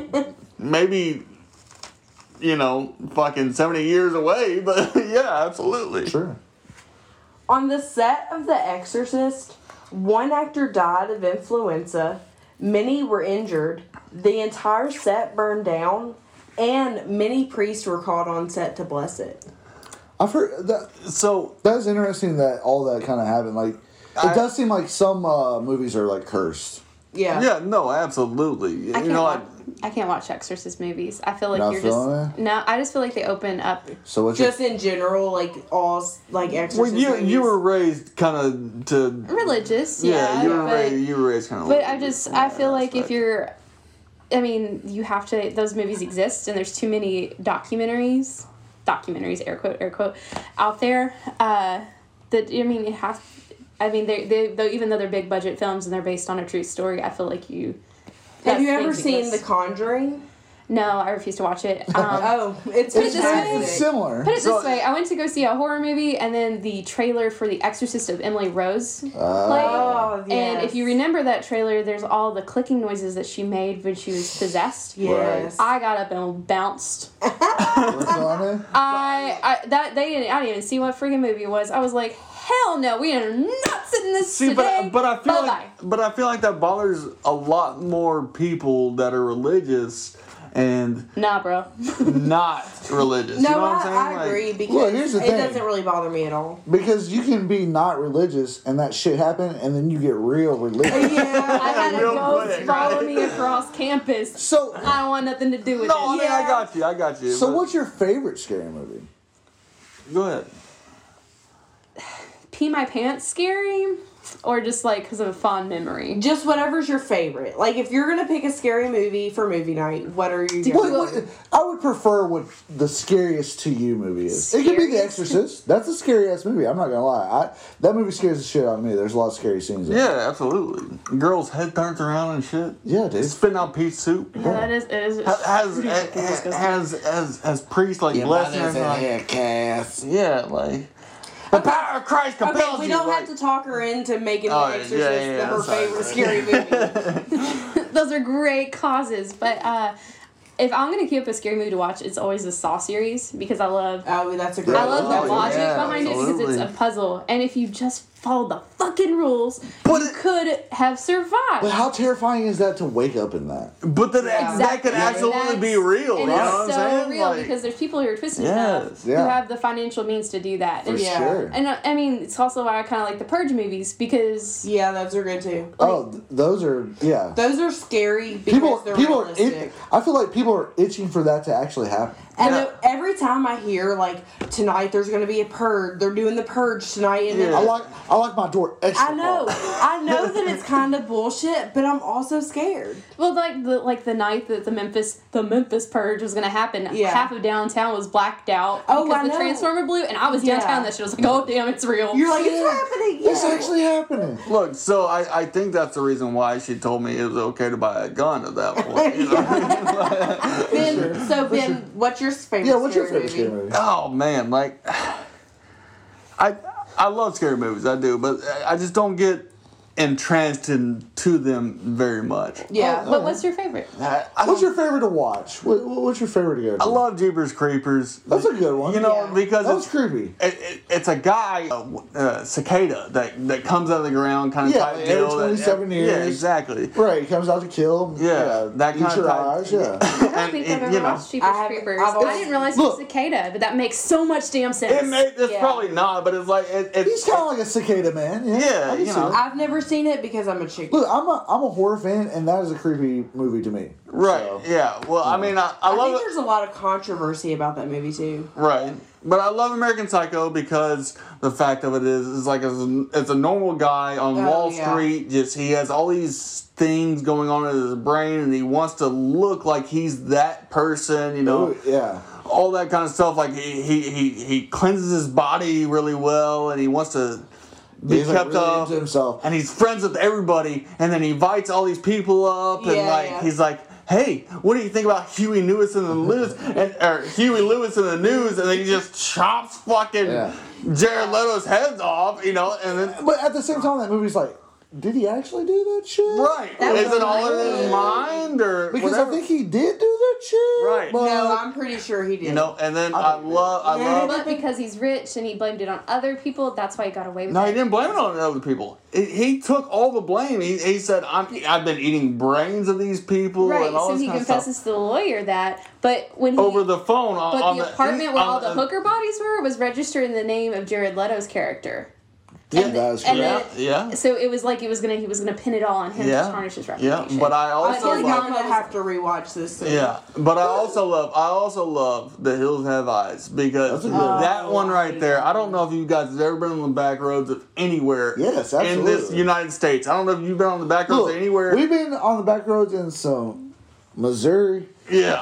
maybe you know, fucking seventy years away, but yeah, absolutely. Sure. On the set of The Exorcist, one actor died of influenza, many were injured, the entire set burned down, and many priests were called on set to bless it. I've heard that. So That's interesting that all that kind of happened. Like, it I- does seem like some uh, movies are like cursed. Yeah. yeah, no, absolutely. I You can't, know, watch, I, I can't watch Exorcist movies. I feel like Not you're just feeling no. I just feel like they open up. So what's your Just in general, like all like well, Exorcist you movies. you were raised kind of to Religious, yeah, yeah, you were but raised, you were raised kind of. but I just I feel like if you're, I mean, you have to. Those movies exist, and there's too many documentaries, documentaries, air quote, air quote, out there. Uh, that I mean, it has. I mean, they they though even though they're big budget films and they're based on a true story, I feel like you. Have that you ever things seen exist. The Conjuring? No, I refuse to watch it. Um, Oh, it's Put it this way. fantastic. It's similar. Put it So- this way: I went to go see a horror movie, and then the trailer for The Exorcist of Emily Rose played. Oh, And yes. if you remember that trailer, there's all the clicking noises that she made when she was possessed. Yes. I got up and bounced. What's on it? I, I that they didn't. I didn't even see what freaking movie it was. I was like, hell no, we are not sitting this See, today. but but I feel Bye-bye. like but I feel like that bothers a lot more people that are religious and Nah, bro. not religious. No, you know what I, I'm saying? I Like, agree because Well, here's the it thing. doesn't really bother me at all. Because you can be not religious and that shit happen, and then you get real religious. I Yeah. had a Real ghost quick, follow right? me across campus. So, I don't want nothing to do with No, it. I mean I got you. I got you. so but- what's your favorite scary movie? Go ahead. Pee my pants scary? Or just like because of a fond memory? Just whatever's your favorite. Like, if you're gonna pick a scary movie for movie night, what are you What, going what, I would prefer what the scariest to you movie is. It could be The Scariest? Exorcist. That's a scary ass movie. I'm not gonna lie. I, that movie scares the shit out of me. There's a lot of scary scenes. In it. Yeah, absolutely. Girl's head turns around and shit. Yeah, dude. Spitting out pea soup. Yeah, that is. It is Ha- Has has has has, has priest like blessing her. Like, Cass. yeah, like the power of Christ compels Okay, we you. don't like, have to talk her into making Oh, The yeah, Exorcist yeah, yeah, her sorry. favorite scary movie. Those are great causes, but uh, if I'm gonna keep up a scary movie to watch, it's always the Saw series because I love. Oh, that's a great I love Oh, the logic yeah, behind it because absolutely. it's a puzzle, and if you just follow the fucking rules, But you it- could have survived. But how terrifying is that to wake up in that? But that, Yeah. that could And absolutely that's- be real. And You know it's what I'm so saying? real Like, because there's people who are twisted Yes. enough Yeah. who have the financial means to do that. For And, Yeah. sure. and uh, I mean, it's also why I kind of like the Purge movies because Yeah, those are good too. Oh, th- those are yeah. Those are scary because People, they're people are. realistic. It, I feel like people are itching for that to actually happen. And Yeah. the- every time I hear like tonight there's gonna be a purge, they're doing the purge tonight, and then Yeah. I like, I like my door extra. I know, far. I know that it's kind of bullshit, but I'm also scared. well, like the like the night that the Memphis the Memphis Purge was gonna happen, Yeah. half of downtown was blacked out Oh, because I the know. transformer blew, and I was Yeah. downtown. That shit was like, oh damn, it's real. You're like, it's Yeah. happening. It's Yeah. actually happening. Look, so I, I think that's the reason why she told me it was okay to buy a gun at that point. You know? Ben, so Ben, what's your favorite? Yeah, what's your scary favorite scary movie? movie? Oh man, like I I love scary movies, I do, but I just don't get entranced into them very much. Yeah, Oh, But what's your favorite? I, I What's don't- your favorite to watch? What, what's your favorite to go to? I love Jeepers Creepers. That's a good one. You know, Yeah. because That was it's, creepy. it, it, it's a guy, uh, uh, cicada, that that comes out of the ground kind of Yeah, type every deal. that- twenty-seven Yeah, years. exactly. Right, he comes out to kill. Yeah, that eat kind of your type- eyes. Yeah. I don't And- think and, I've you ever know, watched Jeepers I haven't- Creepers. I've I always- didn't realize Look. it was cicada, but that makes so much damn sense. It may, it's Yeah. probably not, but it's like it, it's He's kind of like a cicada man. Yeah, Yeah, I can you see know. it. I've never seen it because I'm a chick. Look, I'm a I'm a horror fan, and that is a creepy movie to me. right. So, Yeah. Well, I mean, I, I I love think it. there's a lot of controversy about that movie too. Right. But I love American Psycho because the fact of it is, is like it's a, it's a normal guy on Oh, Wall yeah. Street. Just he has all these things going on in his brain, and he wants to look like he's that person. You know, Ooh, yeah. all that kind of stuff. Like he he he, he cleanses his body really well, and he wants to be He's like kept really up. into himself. And he's friends with everybody, and then he invites all these people up, and Yeah, like yeah. he's like, "Hey, what do you think about Huey Lewis in the news?" And or Huey Lewis in the news, and then he just chops fucking Yeah. Jared Leto's heads off, you know, and then But at the same time, that movie's like, did he actually do that shit? right, That is was it all in his weird. mind or Because whatever? I think he did do that shit. Right. But No, I'm pretty sure he did. you know, and then I, I think- love, I Yeah. love. But because he's rich and he blamed it on other people, that's why he got away with No, it. he didn't blame it on other people. He, he took all the blame. He, he said, I'm, "I've been eating brains of these people Right, and all so this he kind of stuff." confesses to the lawyer that, but when he Over the phone on, but on the apartment where on all the hooker bodies were was registered in the name of Jared Leto's character. Yeah, And- that is and correct. the- yeah. So it was like it was gonna he was gonna pin it all on him Yeah. to tarnish his Yeah, reputation. but I I also feel like love, I'm gonna have to rewatch this. Soon. yeah, but I also love I also love The Hills Have Eyes because That's a good one. that one Oh, right there. I don't know if you guys have ever been on the back roads of anywhere. Yes, in this absolutely. United States. I don't know if you've been on the back roads Look, of anywhere. we've been on the back roads in some Missouri. yeah,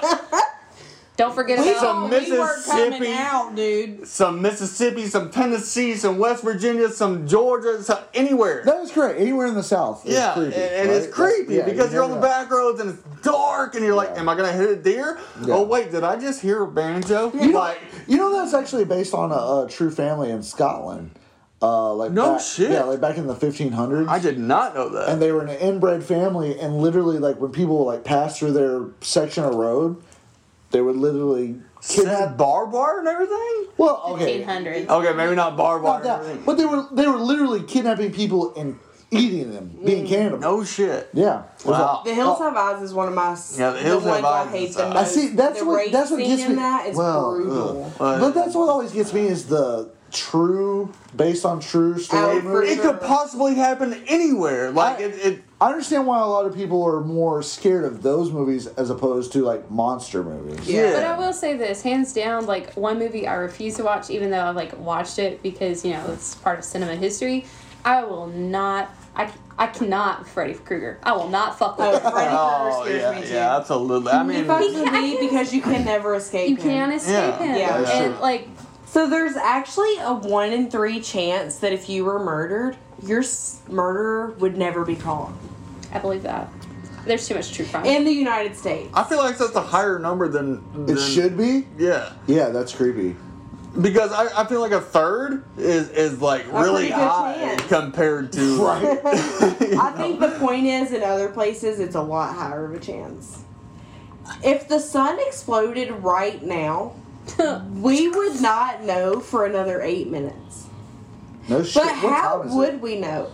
Don't forget We, about Some oh, we weren't coming Mississippi. out, dude. some Mississippi, some Tennessee, some West Virginia, some Georgia, some, anywhere. That is correct. Anywhere in the South. is Yeah, creepy, and, and right? it's creepy Yeah, because you you're on the never know. back roads and it's dark and you're like, Yeah. am I gonna hit a deer? Yeah. Oh wait, did I just hear a banjo? You know, Like, you know that's actually based on a, a true family in Scotland. Uh, like No back, shit. Yeah, like back in the fifteen hundreds. I did not know that. And they were an inbred family, and literally, like when people would, like pass through their section of road, they would literally kidnapped. barbed wire and everything? Well, okay. fifteen hundreds. Okay, maybe not barbed wire Not and that, everything. but they were they were literally kidnapping people and eating them, being cannibals. No shit. Yeah. It was Wow. The Hills Have Eyes is one of my s- Yeah, The Hills the Have ones I Eyes hate is, the uh, most. I see, that's the what- rape that's what scene gets in me- that is well, brutal. But But that's what always gets me is the true, based on true story Oh, for movie. it could possibly happen anywhere. Like I- it, it. I understand why a lot of people are more scared of those movies as opposed to like monster movies. Yeah. But I will say this, hands down, like one movie I refuse to watch, even though I like watched it because you know it's part of cinema history. I will not. I, I cannot Freddy Krueger. I will not fuck with Oh, him. Freddy Krueger Oh scares yeah, me too. yeah, absolutely. I mean, He fucks with me because you can never escape You him. can't escape Yeah. him. Yeah. That's And true. like So there's actually a one in three chance that if you were murdered, your s- murderer would never be caught I believe that. There's too much true crime. in the United States. I feel like that's a higher number than, than It should be? Yeah, Yeah, that's creepy. because I, I feel like a third is is like really pretty good high chance. compared to like. I think the point is, in other places, it's a lot higher of a chance. If the sun exploded right now, we would not know for another eight minutes. No shit. But What how time is would it? we know?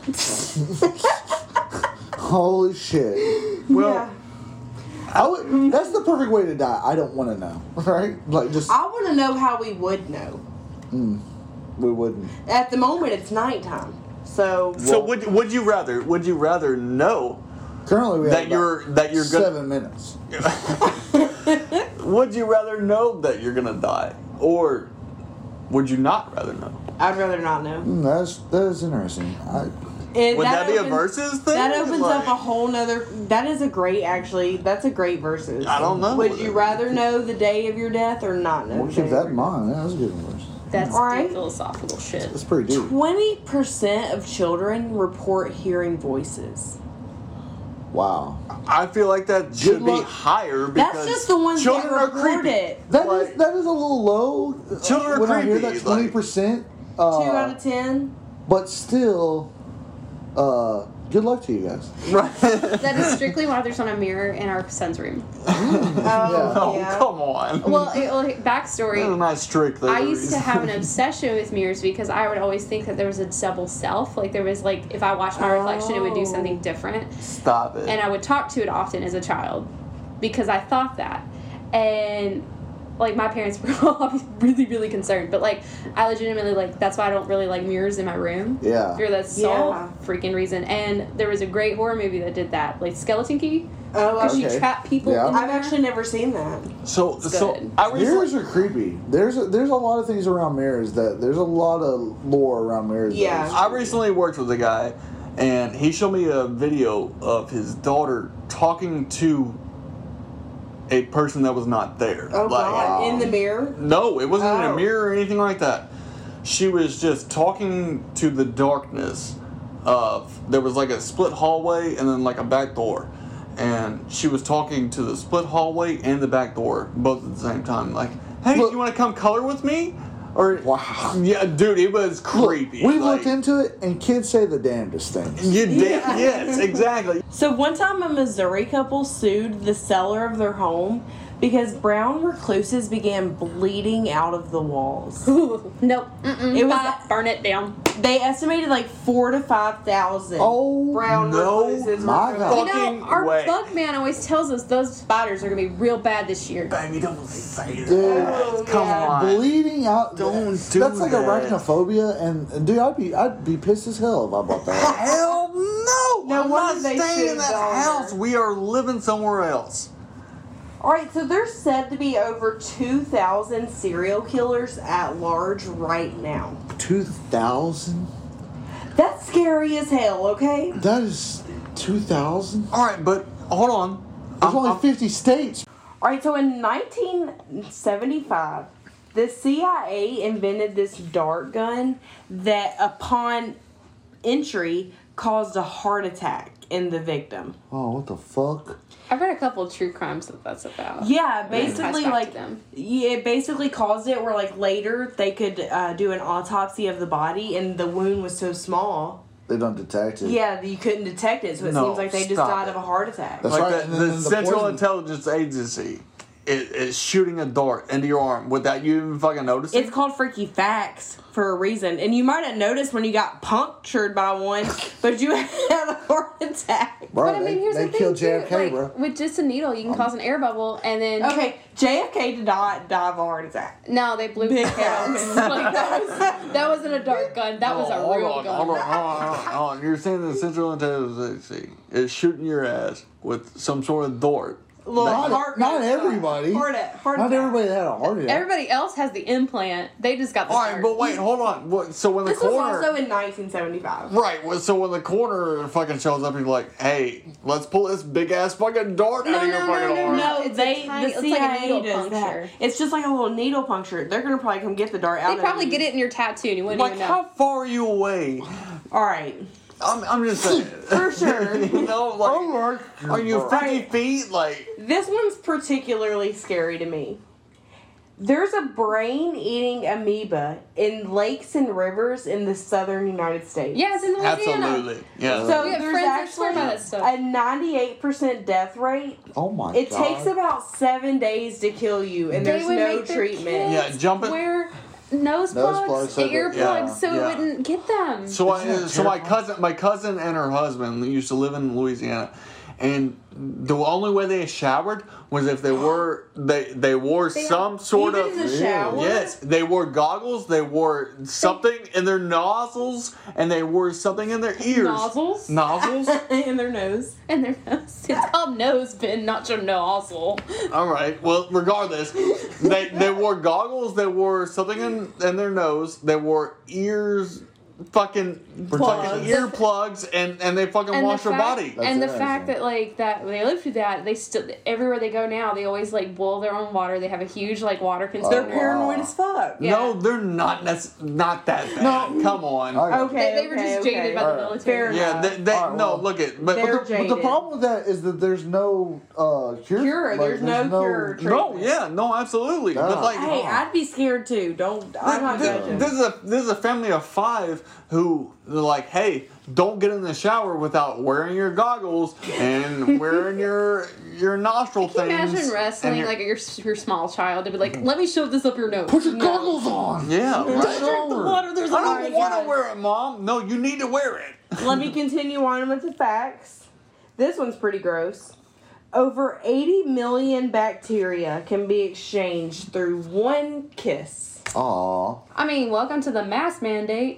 Holy shit. Well, Yeah. I would, that's the perfect way to die. I don't want to know. Right? Like, just, I want to know how we would know. we wouldn't. At the moment, it's nighttime. So, so would would you rather would you rather know Currently, we that have you're about that you're gonna seven minutes. would you rather know that you're gonna die or would you not rather know? I'd rather not know. Mm, that's, that is interesting. I, And Would that, be a opens- versus thing? That opens Like- up a whole nother. That is a great, actually. That's a great versus. I don't know. Would you rather know the day of your death or not know? we'll the keep day that of in your mind. Yeah, that's a good one. That's All right. deep philosophical shit. That's pretty deep. Twenty percent of children report hearing voices. Wow. I feel like that should be luck. higher because That's just the ones that children are report creepy. it. That Like- is that is a little low. Children are when I hear creepy, that twenty percent. Uh, Two out of ten. But still, uh, good luck to you guys. Right. That is strictly why there's not a mirror in our son's room. Oh, Oh, yeah. come on. Well, it, well That's backstory. not strict. I used to have an obsession with mirrors because I would always think that there was a double self. Like there was like if I watched my reflection, it would do something different. Stop it. And I would talk to it often as a child because I thought that. And like my parents were all really, really concerned. But like I legitimately like that's why I don't really like mirrors in my room. Yeah. For that sole Yeah. freaking reason. And there was a great horror movie that did that, like Skeleton Key. Oh, Because okay. Okay. you trap people Yeah. in I've there. actually never seen that. so so good. I recently, Mirrors are creepy. There's a, there's a lot of things around mirrors that there's a lot of lore around mirrors. that Yeah. is I creepy. recently worked with a guy, and he showed me a video of his daughter talking to a person that was not there. Oh, Like, God. In the mirror? No, it wasn't in Oh. a mirror or anything like that. She was just talking to the darkness of there was like a split hallway and then like a back door. And she was talking to the split hallway and the back door both at the same time. Like, hey, Look- you want to come color with me? Or Wow. yeah, dude, it was Look, creepy. we've like, looked into it, and kids say the damnedest things. You did, Yeah. yes, exactly. So one time a Missouri couple sued the seller of their home because brown recluses began bleeding out of the walls. Ooh, nope. Mm-mm. It was- Bye. Burn it down. They estimated like four to five thousand Oh, brown no, recluses. my were God. You Fucking know, our way. bug man always tells us those spiders are gonna be real bad this year. Baby, don't say that. Dude. Oh, Come yeah. on. Bleeding out. Don't do That's like that. arachnophobia, and, and dude, I'd be I'd be pissed as hell if I bought that. Hell no! No I'm wonder not they staying in should've that gone house. there. We are living somewhere else. Alright, so there's said to be over two thousand serial killers at large right now. Two thousand. That's scary as hell, okay? That is two thousand. All right, but hold on. There's I'm- only I'm- fifty states. Alright, so in nineteen seventy-five, the C I A invented this dart gun that, upon entry, caused a heart attack in the victim. Oh, what the fuck? I've read a couple of true crimes that that's about. Yeah, It ties basically, back to like, them. yeah, it basically caused it where, like, later they could uh, do an autopsy of the body and the wound was so small, They don't detect it. yeah, that you couldn't detect it, so it No, seeps like they just stop died it. of a heart attack. That's like right, the, and the, then the Central poison- Intelligence Agency is, is shooting a dart into your arm without you even fucking noticing? It's called freaky facts for a reason. And you might have noticed when you got punctured by one, but you had a heart attack. Bro, But I mean, they, here's they the thing killed too. J F K, Like, bro. with just a needle, you can cause an air bubble, and then Okay, J F K did not die of a heart attack. no, they blew Big his head off. Like, that was that wasn't a dart gun. That was a hold real on, gun. hold on, hold on, hold on, hold on. You're saying the Central Intelligence Agency is shooting your ass with some sort of dart. Little Not- heart not attack. everybody. Heart, a- heart Not attack. everybody had a heart attack. Everybody else has the implant. They just got the All right, start. but wait, hold on. What, so when the This was coroner, also in nineteen seventy-five. right? Well, so when the coroner fucking shows up, he's like, "Hey, let's pull this big ass fucking dart No, out of your no, no, fucking no, arm." No, It's a they tiny- the it's like a C I A needle does that. puncture. It's just like a little needle puncture. They're gonna probably come get the dart out. They of probably you. get it in your tattoo, and you wouldn't Like, even know. how far are you away? All right, I'm, I'm just saying. for sure. you know, like, are you fifty feet? Like, This one's particularly scary to me. There's a brain-eating amoeba in lakes and rivers in the southern United States. Yeah, it's in Louisiana. absolutely, yeah. So We have there's friends that actually swear by that stuff. a ninety-eight percent death rate. Oh my It god. takes about seven days to kill you, and They there's would no make their treatment. Yeah, kids jump it- Wear nose, Nose plugs, plugs so ear that- yeah, plugs, so yeah. it wouldn't get them. So I, Isn't that so my terrifying? cousin, my cousin and her husband used to live in Louisiana, and the only way they showered was if they were they they wore some sort Even of in the shower? yes, they wore goggles, they wore something in their nostrils, and they wore something in their ears. Nozzles? Nozzles. in their nose. And their nose. It's called nose pin, not your nozzle. All right. Well, regardless, they they wore goggles. They wore something in in their nose. They wore ears, fucking Plugs. fucking earplugs, and and they fucking And wash the their fact, body. That's and the interesting. fact that like that when they live through that, they still everywhere they go now, they always like boil their own water. They have a huge like water They're consumer. wow. paranoid as fuck. Yeah. No, they're not. That's not that bad. Come on. Okay. Okay. They, they were okay, just okay. jaded by the Alright. military. Fair Yeah, enough. they, they, Alright, no, well, look it, but, they're but But the jaded. problem with that is that there's no uh, cure. Cure, Like, there's no cure. the, no, yeah, no, absolutely. Yeah. But like, Hey, I'd be scared too. Don't. I'm not this, judging. this is a this is a family of five who they're like, hey, don't get in the shower without wearing your goggles and wearing your your nostril Can you things. imagine and wrestling your- like your your small child to be like, let me shove this up your nose. Put your No. goggles on. yeah, Drink right. the water. There's a I don't Alright, want to guys. wear it, Mom. No, you need to wear it. Let me continue on with the facts. This one's pretty gross. Over eighty million bacteria can be exchanged through one kiss. Aw. I mean, welcome to the mask mandate.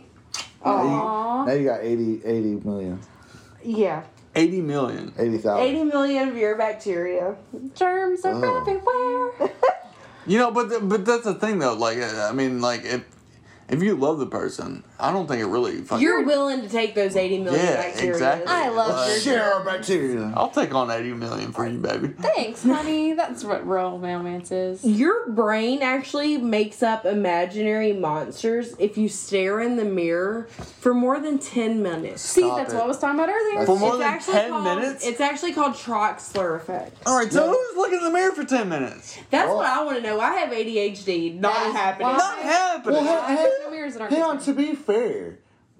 Now Aww. you got eighty, eighty million. Yeah. Eighty million. eighty thousand. eighty million of your bacteria. Germs are Oh. everywhere. You know, but the, but that's the thing though. Like, I mean, like if if you love the person, I don't think it really. Fucking, You're willing to take those eighty million Yeah, bacteria. exactly. I love Uh, your Share our bacteria. I'll take on eighty million for you, baby. Thanks, honey. That's what real romance is. Your brain actually makes up imaginary monsters if you stare in the mirror for more than ten minutes. See, Stop that's it. what I was talking about earlier. For more It's than actually ten called, minutes. It's actually called Troxler effect. All right, so who's looking in the mirror for ten minutes? That's Well- what I want to know. I have A D H D. Not That is happening. why- Not happening. Well, hey, There's no mirrors in our Hang on, kitchen. to be fair,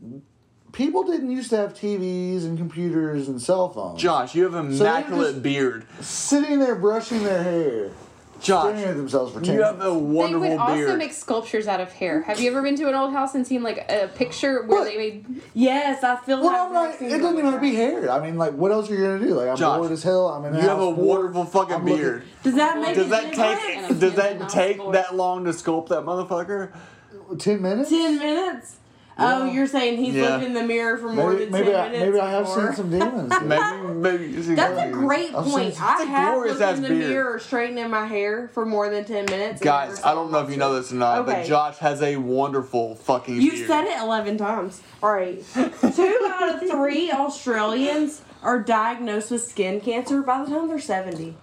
people didn't used to have T Vs and computers and cell phones. Josh, you have an So they're immaculate just- beard. Sitting there brushing their hair, Josh, staring at themselves for ten you have minutes. a They wonderful would also beard. make sculptures out of hair. Have you ever been to an old house and seen like a picture where What? they made? Yes, I feel Well, like I'm like, it doesn't even have to be hair. I mean, like, what else are you gonna do? Like, I'm Josh, bored as hell. I'm in the you have house a bored. wonderful fucking I'm looking- beard. Does that make Does a that difference? And take? a Does human that house take board. that long to sculpt that motherfucker? Ten minutes? Ten minutes? Oh, Yeah. you're saying he's Yeah. looked in the mirror for more Maybe, than maybe, ten I, minutes? maybe I have before. seen some demons. Maybe, maybe. you see That's a that. great I've point. seen- I It's a have glorious looked ass in the beard. mirror straightening my hair for more than ten minutes. and Guys, never I saw don't a know if you know monster. this or not, but Okay. Josh has a wonderful fucking You beard. said it eleven times. All right. Two out of three Australians are diagnosed with skin cancer by the time they're seventy.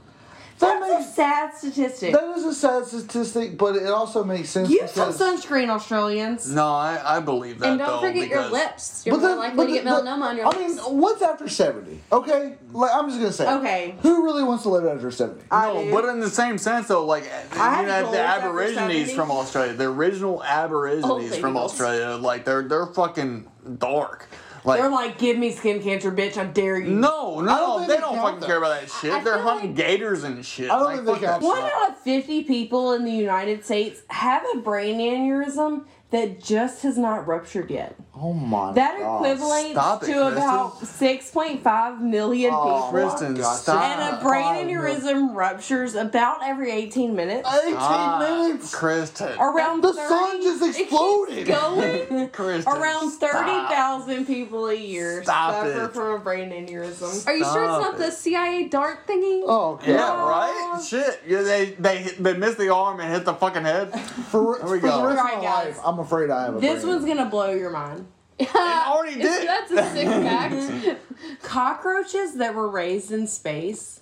That That's a makes- sad statistic. That is a sad statistic, but it also makes sense Use some because. sunscreen, Australians. No, I, I believe that And don't though, forget your because- lips. You're But more then- likely but to get the- but- melanoma on your I lips. mean, what's after seventy? Okay, like I'm just gonna say. Okay. Who really wants to live after seventy? I No, do. but in the same sense though, like I you know, have the goals after Aborigines seventy. from Australia, the original Oh, Aborigines baby from goals. Australia, like they're they're fucking dark. Like, They're like, give me skin cancer, bitch. I dare you. no, I don't no, think they they don't count fucking that. care about that shit. I They're feel hunting like- gators and shit. I don't like, think they fuck count that One shit. out of fifty people in the United States have a brain aneurysm that just has not ruptured yet. Oh my That God. equivalents Stop it, to Kristen. about six point five million Oh, people. Kristen, God. stop. And a brain Five aneurysm ruptures about every eighteen minutes. eighteen Ah, minutes. Kristen. Around The thirty, sun just it keeps exploded. going. Kristen, Around stop. thirty thousand people a year Stop suffer it. from a brain aneurysm. Are you sure it's Stop not the it. C I A dart thingy? Oh, God. Yeah, right? Shit. Yeah, they, they, they missed the arm and hit the fucking head. For, There we for go. the rest Right, of my guys. life, I'm afraid I have a This brain. one's gonna blow your mind. It already It's- did. That's a sick fact. Cockroaches that were raised in space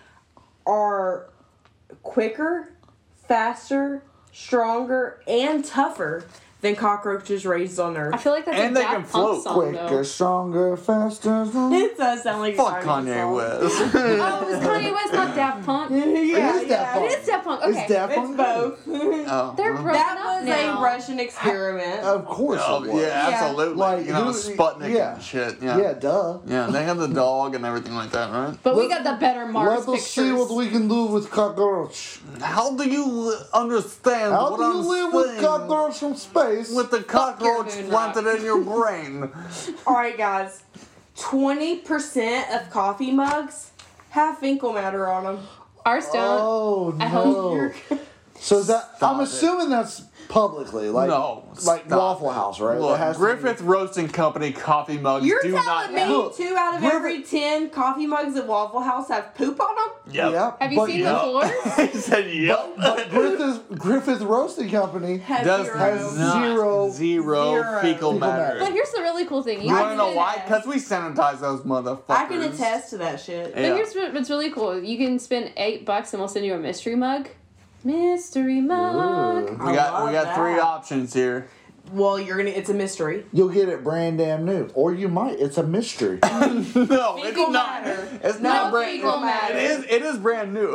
are quicker, faster, stronger, and tougher than cockroaches raised on I Earth. feel like that's And a they Daft can Punk float song, Quicker, though. stronger, faster. It does sound like a Fuck Kanye Kanye song. West. Oh, it's Kanye West, not Daft Punk. Yeah, It is yeah. Daft Punk. It is Daft Punk. Okay. It's Daft It's Punk. both. Oh, They're well. broken That up was now. a Russian experiment. Of course Oh, it was. yeah, absolutely. Like, you know, who- Sputnik yeah. and shit. Yeah. Yeah, duh. Yeah, they have the dog and everything like that, right? But we Let- got the better Mars Let us pictures. see what we can do with cockroach. How do you li- understand How what do you I'm live saying with cockroach from space? with the cockroach moon planted in your brain? Alright, guys. twenty percent of coffee mugs have fecal matter on them. Ours don't. Oh I hope no! You're- So is that Stop I'm it. assuming that's publicly, like No, like stop Waffle it. House, right? Look, That has to Griffith Roasting Company coffee mugs You're do telling not me have. Look, two out of Griffith- every ten coffee mugs at Waffle House have poop on them? be, Yep. Yep, Have you but, seen Yep. the floors? he said, "Yep." But Griffith Griffith Roasting Company Has Does zero. has not zero- zero zero fecal fecal matter. matter. But here's the really cool thing. You I want to know can why? attest. Because we sanitize those motherfuckers. I can attest to that shit. Yeah. But here's what- what's really cool. You can spend eight bucks and we'll send you a mystery mug. Mystery mug. Ooh. We got we love got three that. options here. Well, you're gonna. It's a mystery. You'll get it brand damn new, or you might. It's a mystery. No, Fecal it's not. matter. It's No not brand. fecal matter. It is. It is brand new.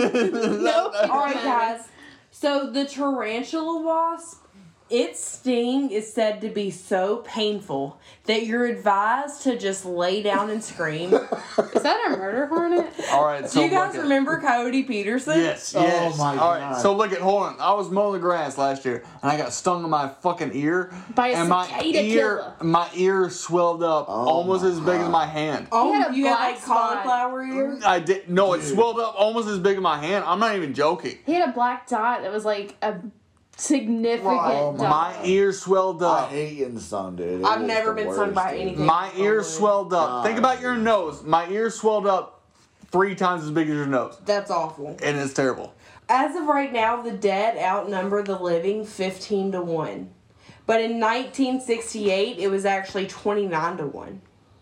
No. All right, guys. So the tarantula wasp, its sting is said to be so painful that you're advised to just lay down and scream. Is that a murder hornet? All right. So Do you guys look at- remember Coyote Peterson? Yes, Oh yes. my All right, God. so look at, hold on. I was mowing the grass last year, and I got stung in my fucking ear. By a and my cicada ear, killer. my ear swelled up Oh almost my as big as God. my hand. Oh, He had a you had black like spot. cauliflower ear? I did no, it Dude. swelled up almost as big as my hand. I'm not even joking. He had a black dot that was like a significant Oh my- dot. My ear swelled I up. hate getting stung, dude. It I've is never the been stung worst, by dude. anything. My ear Oh, swelled up. God. Think about your nose. My ear swelled up three times as big as your nose, That's awful. and it's terrible. As of right now, the dead outnumber the living fifteen to one. But in nineteen sixty-eight, it was actually twenty-nine to one.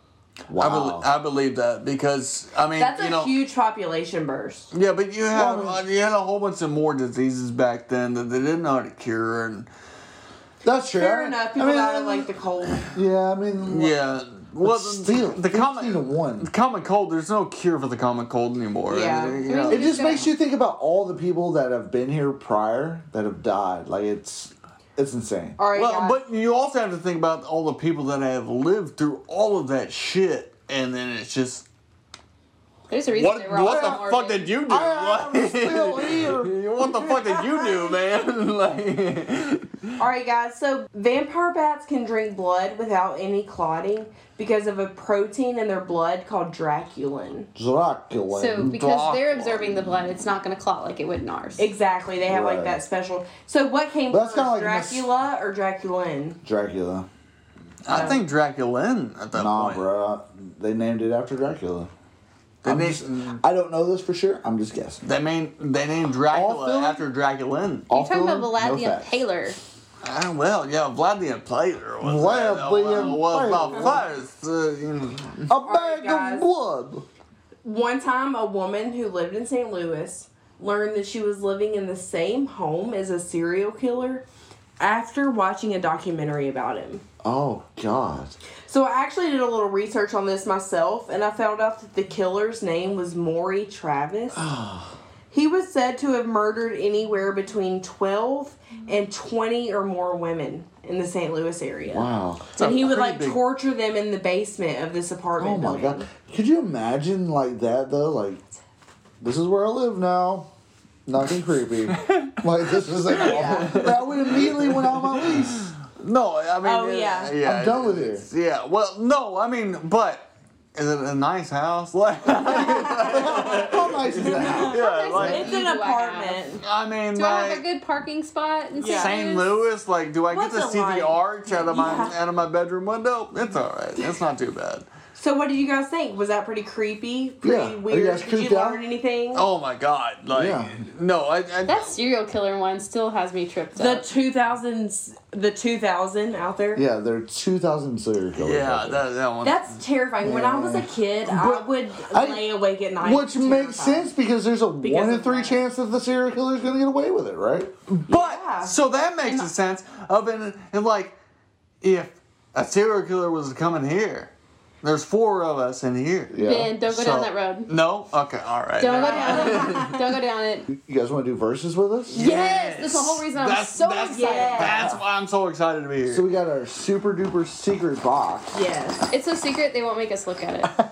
I, Wow. bel I believe that because I mean, That's you a know, huge population burst. yeah, but you have Well, uh, you had a whole bunch of more diseases back then that they didn't know how to cure, and That's true. Fair I- enough. I People mean, died of like the cold. Yeah, I mean. yeah. Well, still, the fifteen common to one. the common cold. There's no cure for the common cold anymore. Yeah. I mean, you I mean, know. It just Just makes gonna- you think about all the people that have been here prior that have died. Like it's, it's insane. All right, Well, guys. but you also have to think about all the people that have lived through all of that shit, and then it's just There's a reason what? they were all What so the fuck morbid. did you do? I am still here. What the fuck did you do, man? Like, All right, guys. So vampire bats can drink blood without any clotting because of a protein in their blood called draculin. Dracula. So because they're Dracula. absorbing the blood, it's not going to clot like it would in ours. Exactly. They have like Right. that special. So what came That's first, kinda like Miss- Dracula or Draculin? Dracula. I think Dracula at that Nah, point. bro. They named it after Dracula. They I'm named, just- I don't know this for sure. I'm just guessing. they named they named All Dracula film? after Dracula. You're All talking about film, Vlad no the facts. Impaler. Ah, well, yeah, Vlad the Impaler was Vlad uh, the well, was Impaler. about first. Uh, you know. A right, bag guys. of blood. One time, a woman who lived in Saint Louis learned that she was living in the same home as a serial killer after watching a documentary about him. Oh God. So I actually did a little research on this myself, and I found out that the killer's name was Maury Travis. He was said to have murdered anywhere between twelve and twenty or more women in the Saint Louis area. Wow. And he would like Pretty big- torture them in the basement of this apartment Oh my building. god. Could you imagine like that though? Like, this is where I live now. Nothing creepy. Like, this is like, Yeah. that would immediately went on my lease. No, I mean, Oh, yeah. yeah, I'm done with it. it's- Yeah, well, no, I mean, but is it a nice house? Like, How nice is that? yeah, like, It's Do an I have? apartment. I mean, Do I have a like good parking spot in Yeah. Saint Louis. Like, do I get What's to it see like? the arch out of my Yeah. out of my bedroom window? It's all right. It's not too bad. So what did you guys think? Was that pretty creepy? Pretty Yeah. Are you weird? guys Did you creeped out? learn anything? Oh my god! Like, Yeah. no, I, I That serial killer one still has me tripped The up. two thousands, the two thousand out there. Yeah, they're two thousand serial killers. yeah, out there. that that one. That's terrifying. When I was a kid, I But would I- lay awake at night. Which makes terrified. sense because there's a Because one in of three that. chance that the serial killer is going to get away with it, right? But Yeah. so that makes a sense of it, and like if a serial killer was coming here, there's four of us in here. Yeah. Ben, don't go So- down that road. No, okay, all right. Don't go down it. Don't go down it. You guys want to do verses with us? Yes, that's the whole reason I'm That's- so that's- excited. Yeah. That's why I'm so excited to be here. So we got our super duper secret box. Yes. It's so secret they won't make us look at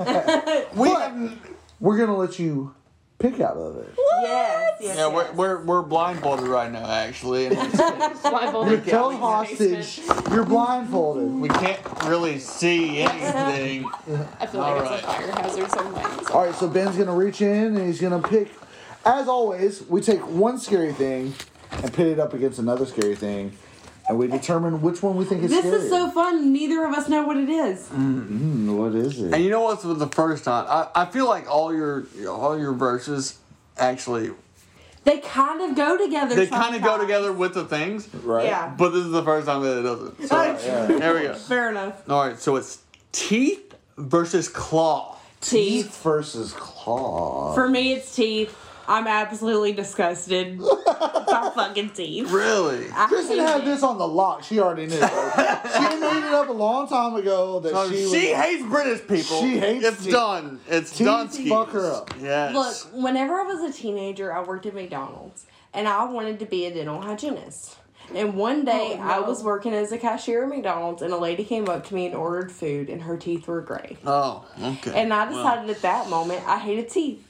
it. we But- have, We're going to let you pick out of it. Yes. Yes. yeah, we're, yes. we're we're blindfolded right now, actually, and it's- Blindfolded. You're held in the hostage. basement. You're blindfolded. we can't really see anything. I feel like Alright. it's a fire hazard somewhere. All right, so Ben's going to reach in and he's going to pick. As always, we take one scary thing and pit it up against another scary thing, and we determine which one we think is This scary. is so fun. Neither of us know what it is. Mm, what is it? And you know what's for the first time? I, I feel like all your all your verses actually They kind of go together. they kind of go sometimes. together with the things, right? Yeah. but this is the first time that it doesn't. So Yeah. there we go. Fair enough. All right, so it's teeth versus claw. Teeth. Teeth versus claw. For me, it's teeth. I'm absolutely disgusted by fucking teeth. Really? I Kristen hate had it. this on the lock. She already knew. She made it up a long time ago that So she, she, was, hates British people. She hates It's teeth. done. It's Teeth done. fuck her up. Yes. Look, whenever I was a teenager, I worked at McDonald's, and I wanted to be a dental hygienist. And one day, Oh, I no. was working as a cashier at McDonald's, and a lady came up to me and ordered food, and her teeth were gray. Oh, okay. And I decided at that moment I hated teeth.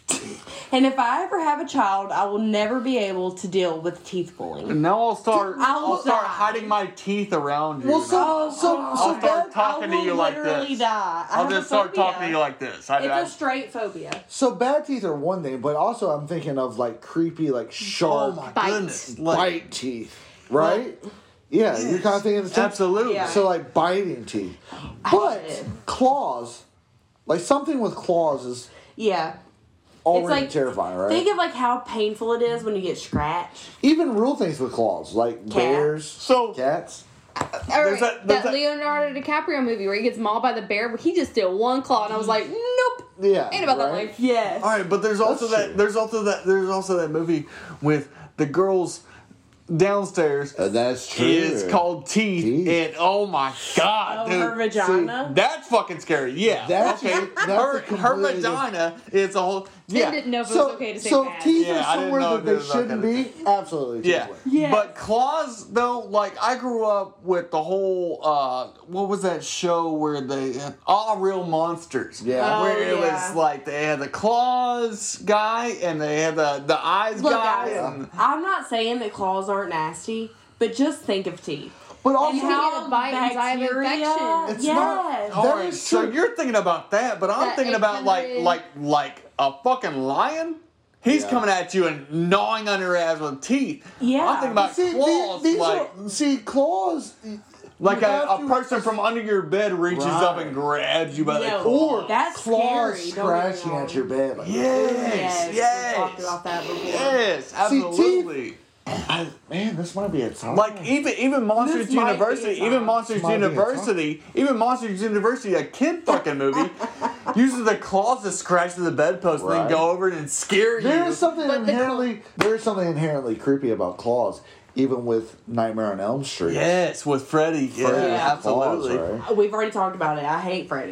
And if I ever have a child, I will never be able to deal with teeth bullying. Now I'll start. I will I'll start die. hiding my teeth around you. Well, so Oh, so oh, so I'll start bad, talking to I will you like literally this. die. I I'll have just a start phobia. talking to you like this. I, I, It's a straight phobia. so bad teeth are one thing, but also I'm thinking of like creepy, like oh sharp my Bite. goodness! Like, bite teeth, right? Yeah, you're kind of thinking the same. absolutely. Yeah. So like biting teeth, I but hate it. claws, like something with claws is Yeah. already like- terrifying, right? Think of like how painful it is when you get scratched. Even real things with claws, like bears, So cats. All There's right, that- that, there's that- Leonardo DiCaprio movie where he gets mauled by the bear, but he just did one claw, and I was like, nope, Yeah, ain't about that right? life. Yes. all right, but there's also That's that. true. There's also that. There's also that movie with the girls downstairs. Uh, that's true. It's called Teeth, Teeth. and oh my god, Oh, dude. her vagina. That's fucking scary. Yeah. That's- okay. that's her a her completely vagina is a whole. Ben Yeah. didn't know if it So, was okay to say so bad. teeth Yeah, are I didn't somewhere know that if they it was okay shouldn't to be. Absolutely. Yeah. teeth. Yes. But claws though, like I grew up with the whole uh what was that show where they had all real monsters. Yeah. Oh, Where it yeah. was like they had the claws guy and they had the, the eyes Look, guy guys, and I'm not saying that claws aren't nasty, but just think of teeth. But And also, can get a bite and die of bacteria- infection. It's not- Yes. That Alright, is so true. you're thinking about that, but I'm That thinking about like eight hundred like like a fucking lion. He's Yeah. coming at you and gnawing on your ass with teeth. Yeah. I'm thinking about see, claws these, these like are, see, claws. like you a, have a to- person from under your bed reaches up Right. and grabs you by the No. claw. Or That's claws scary, don't get me scratching wrong. at your bed. Like, Yes, Yes. yes, We talked about that before. yes, See, teeth- absolutely. I, man, this might be a time. Like even even Monsters This might be University, a even time. Monsters Might be a University, even Monsters University, a kid fucking movie, uses the claws to scratch to the bedpost and Right. then go over and scare there you. is something But the inherently there is something inherently creepy about claws, even with Nightmare on Elm Street. Yes, with Freddy. Yeah, Freddy's absolutely. claws, right? We've already talked about it. I hate Freddy.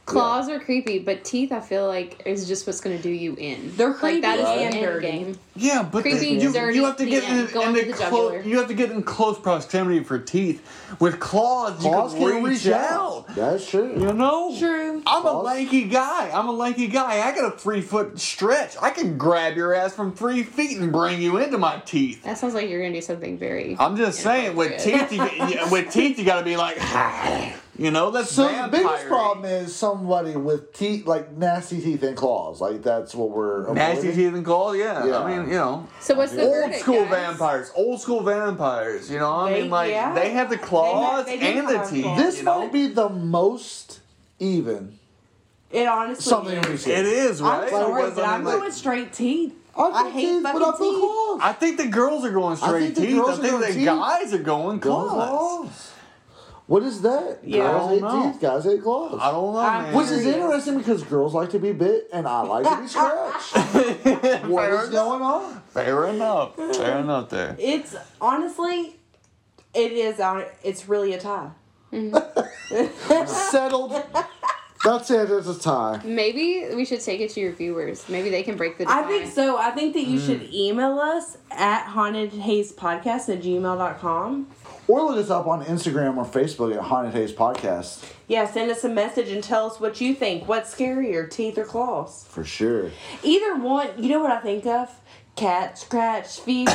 Claws are creepy, but teeth, I feel like, is just what's going to do you in. They're Like, creepy that is and the end dirty. game. Yeah, but Creepy, the, you, dirty, you have to the get end. in, Go in into the the close. jugular. You have to get in close proximity for teeth. With claws, Claws you can can reach, reach out. out. That's true. You know, True. I'm a Claws. lanky guy. I'm a lanky guy. I got a three foot stretch. I can grab your ass from three feet and bring you into my teeth. That sounds like you're going to do something very... I'm just saying, with teeth, you, you- with teeth, you got to be like, you know, that's So the vampire. biggest problem is somebody with teeth, like nasty teeth and claws. Like that's what we're Nasty avoiding. teeth and claws, yeah. Yeah. I mean, you know, So what's the old verdict, school guys? vampires, old school vampires. You know, I They- mean, like yeah. they have the claws They have- they do and the have teeth. claws. This you know? might be the most even It honestly something is. we've seen. It is, right? I'm sorry, Because, but I I'm mean, like, going straight teeth. I, I think hate teeth, fucking but I feel teeth. claws. I think the girls are going straight think the teeth. girls I are think going the teeth. guys are going Going claws. claws. What is that? Yeah. Girls I hate don't know. teeth, guys hate claws. I don't know, I'm- man. Which is Curious. interesting because girls like to be bit and I like to be scratched. What Fair is enough. going on? Fair enough. Fair enough there. It's honestly, it is on. It's really a tie. Settled. That's it. It's a tie. Maybe we should take it to your viewers. Maybe they can break the tie. I think so. I think that you Mm. should email us at haunted haze podcast at gmail dot com. Or look us up on Instagram or Facebook at Haunted Haze Podcast. Yeah, send us a message and tell us what you think. What's scarier, teeth or claws? For sure. Either one. You know what I think of? Cat scratch fever.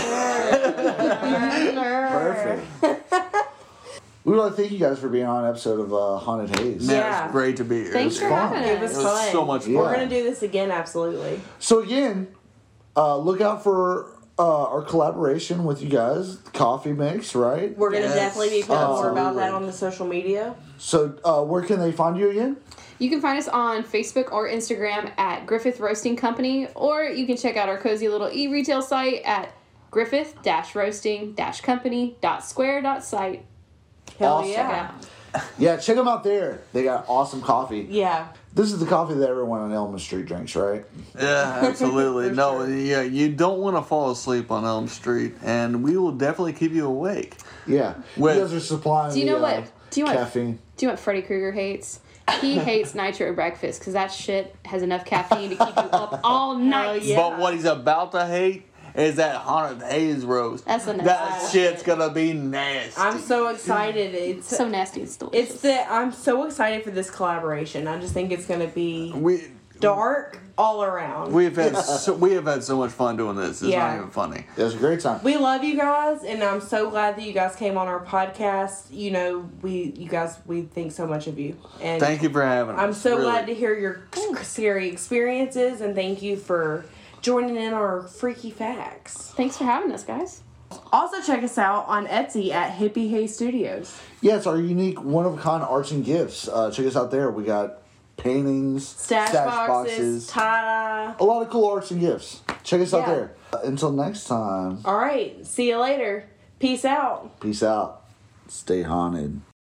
Perfect. We would like to thank you guys for being on an episode of uh, Haunted Haze. Man, Yeah. it was great to be here. Thanks it for was, fun. having It was us. it was fun. so much fun. Yeah. We're gonna do this again, absolutely. So again, uh, look out for uh, our collaboration with you guys, Coffee Mix, right? We're gonna Yes. definitely be putting more about Absolutely. that on the social media. So uh, where can they find you again? You can find us on Facebook or Instagram at Griffith Roasting Company, or you can check out our cozy little e-retail site at griffith roasting company dot square dot site. Hell Awesome. yeah. Yeah, check them out there. They got awesome coffee. Yeah. This is the coffee that everyone on Elm Street drinks, right? Yeah, absolutely. For no, sure. yeah, you don't want to fall asleep on Elm Street, and we will definitely keep you awake. Yeah. With- you guys are supplying Do you know the, uh, what? Do you know what? caffeine. Do you know what Freddy Krueger hates? He hates nitro breakfast because that shit has enough caffeine to keep you up all night. yeah. But what he's about to hate is that haunted haze roast. That's the That nasty shit's gonna be nasty. I'm so excited. It's So nasty, it's delicious. it's the I'm so excited for this collaboration. I just think it's gonna be we dark all around. We, we've had so, we have had so much fun doing this. It's Yeah. not even funny. It was a great time. love you guys, and I'm so glad that you guys came on our podcast. You know, we you guys we think so much of you, and Thank you for having us. I'm so really. glad to hear your scary experiences, and thank you for joining in our freaky facts. Thanks for having us, guys. Also, check us out on Etsy at Hippie Hay Studios. Yeah, it's our unique, one-of-a-kind arts and gifts. Uh, check us out there. We got paintings, Stash, boxes, tie-dye. a lot of cool arts and gifts. Check us out Yeah. there. Uh, until next time, All right, see you later. Peace out. peace out. Stay haunted.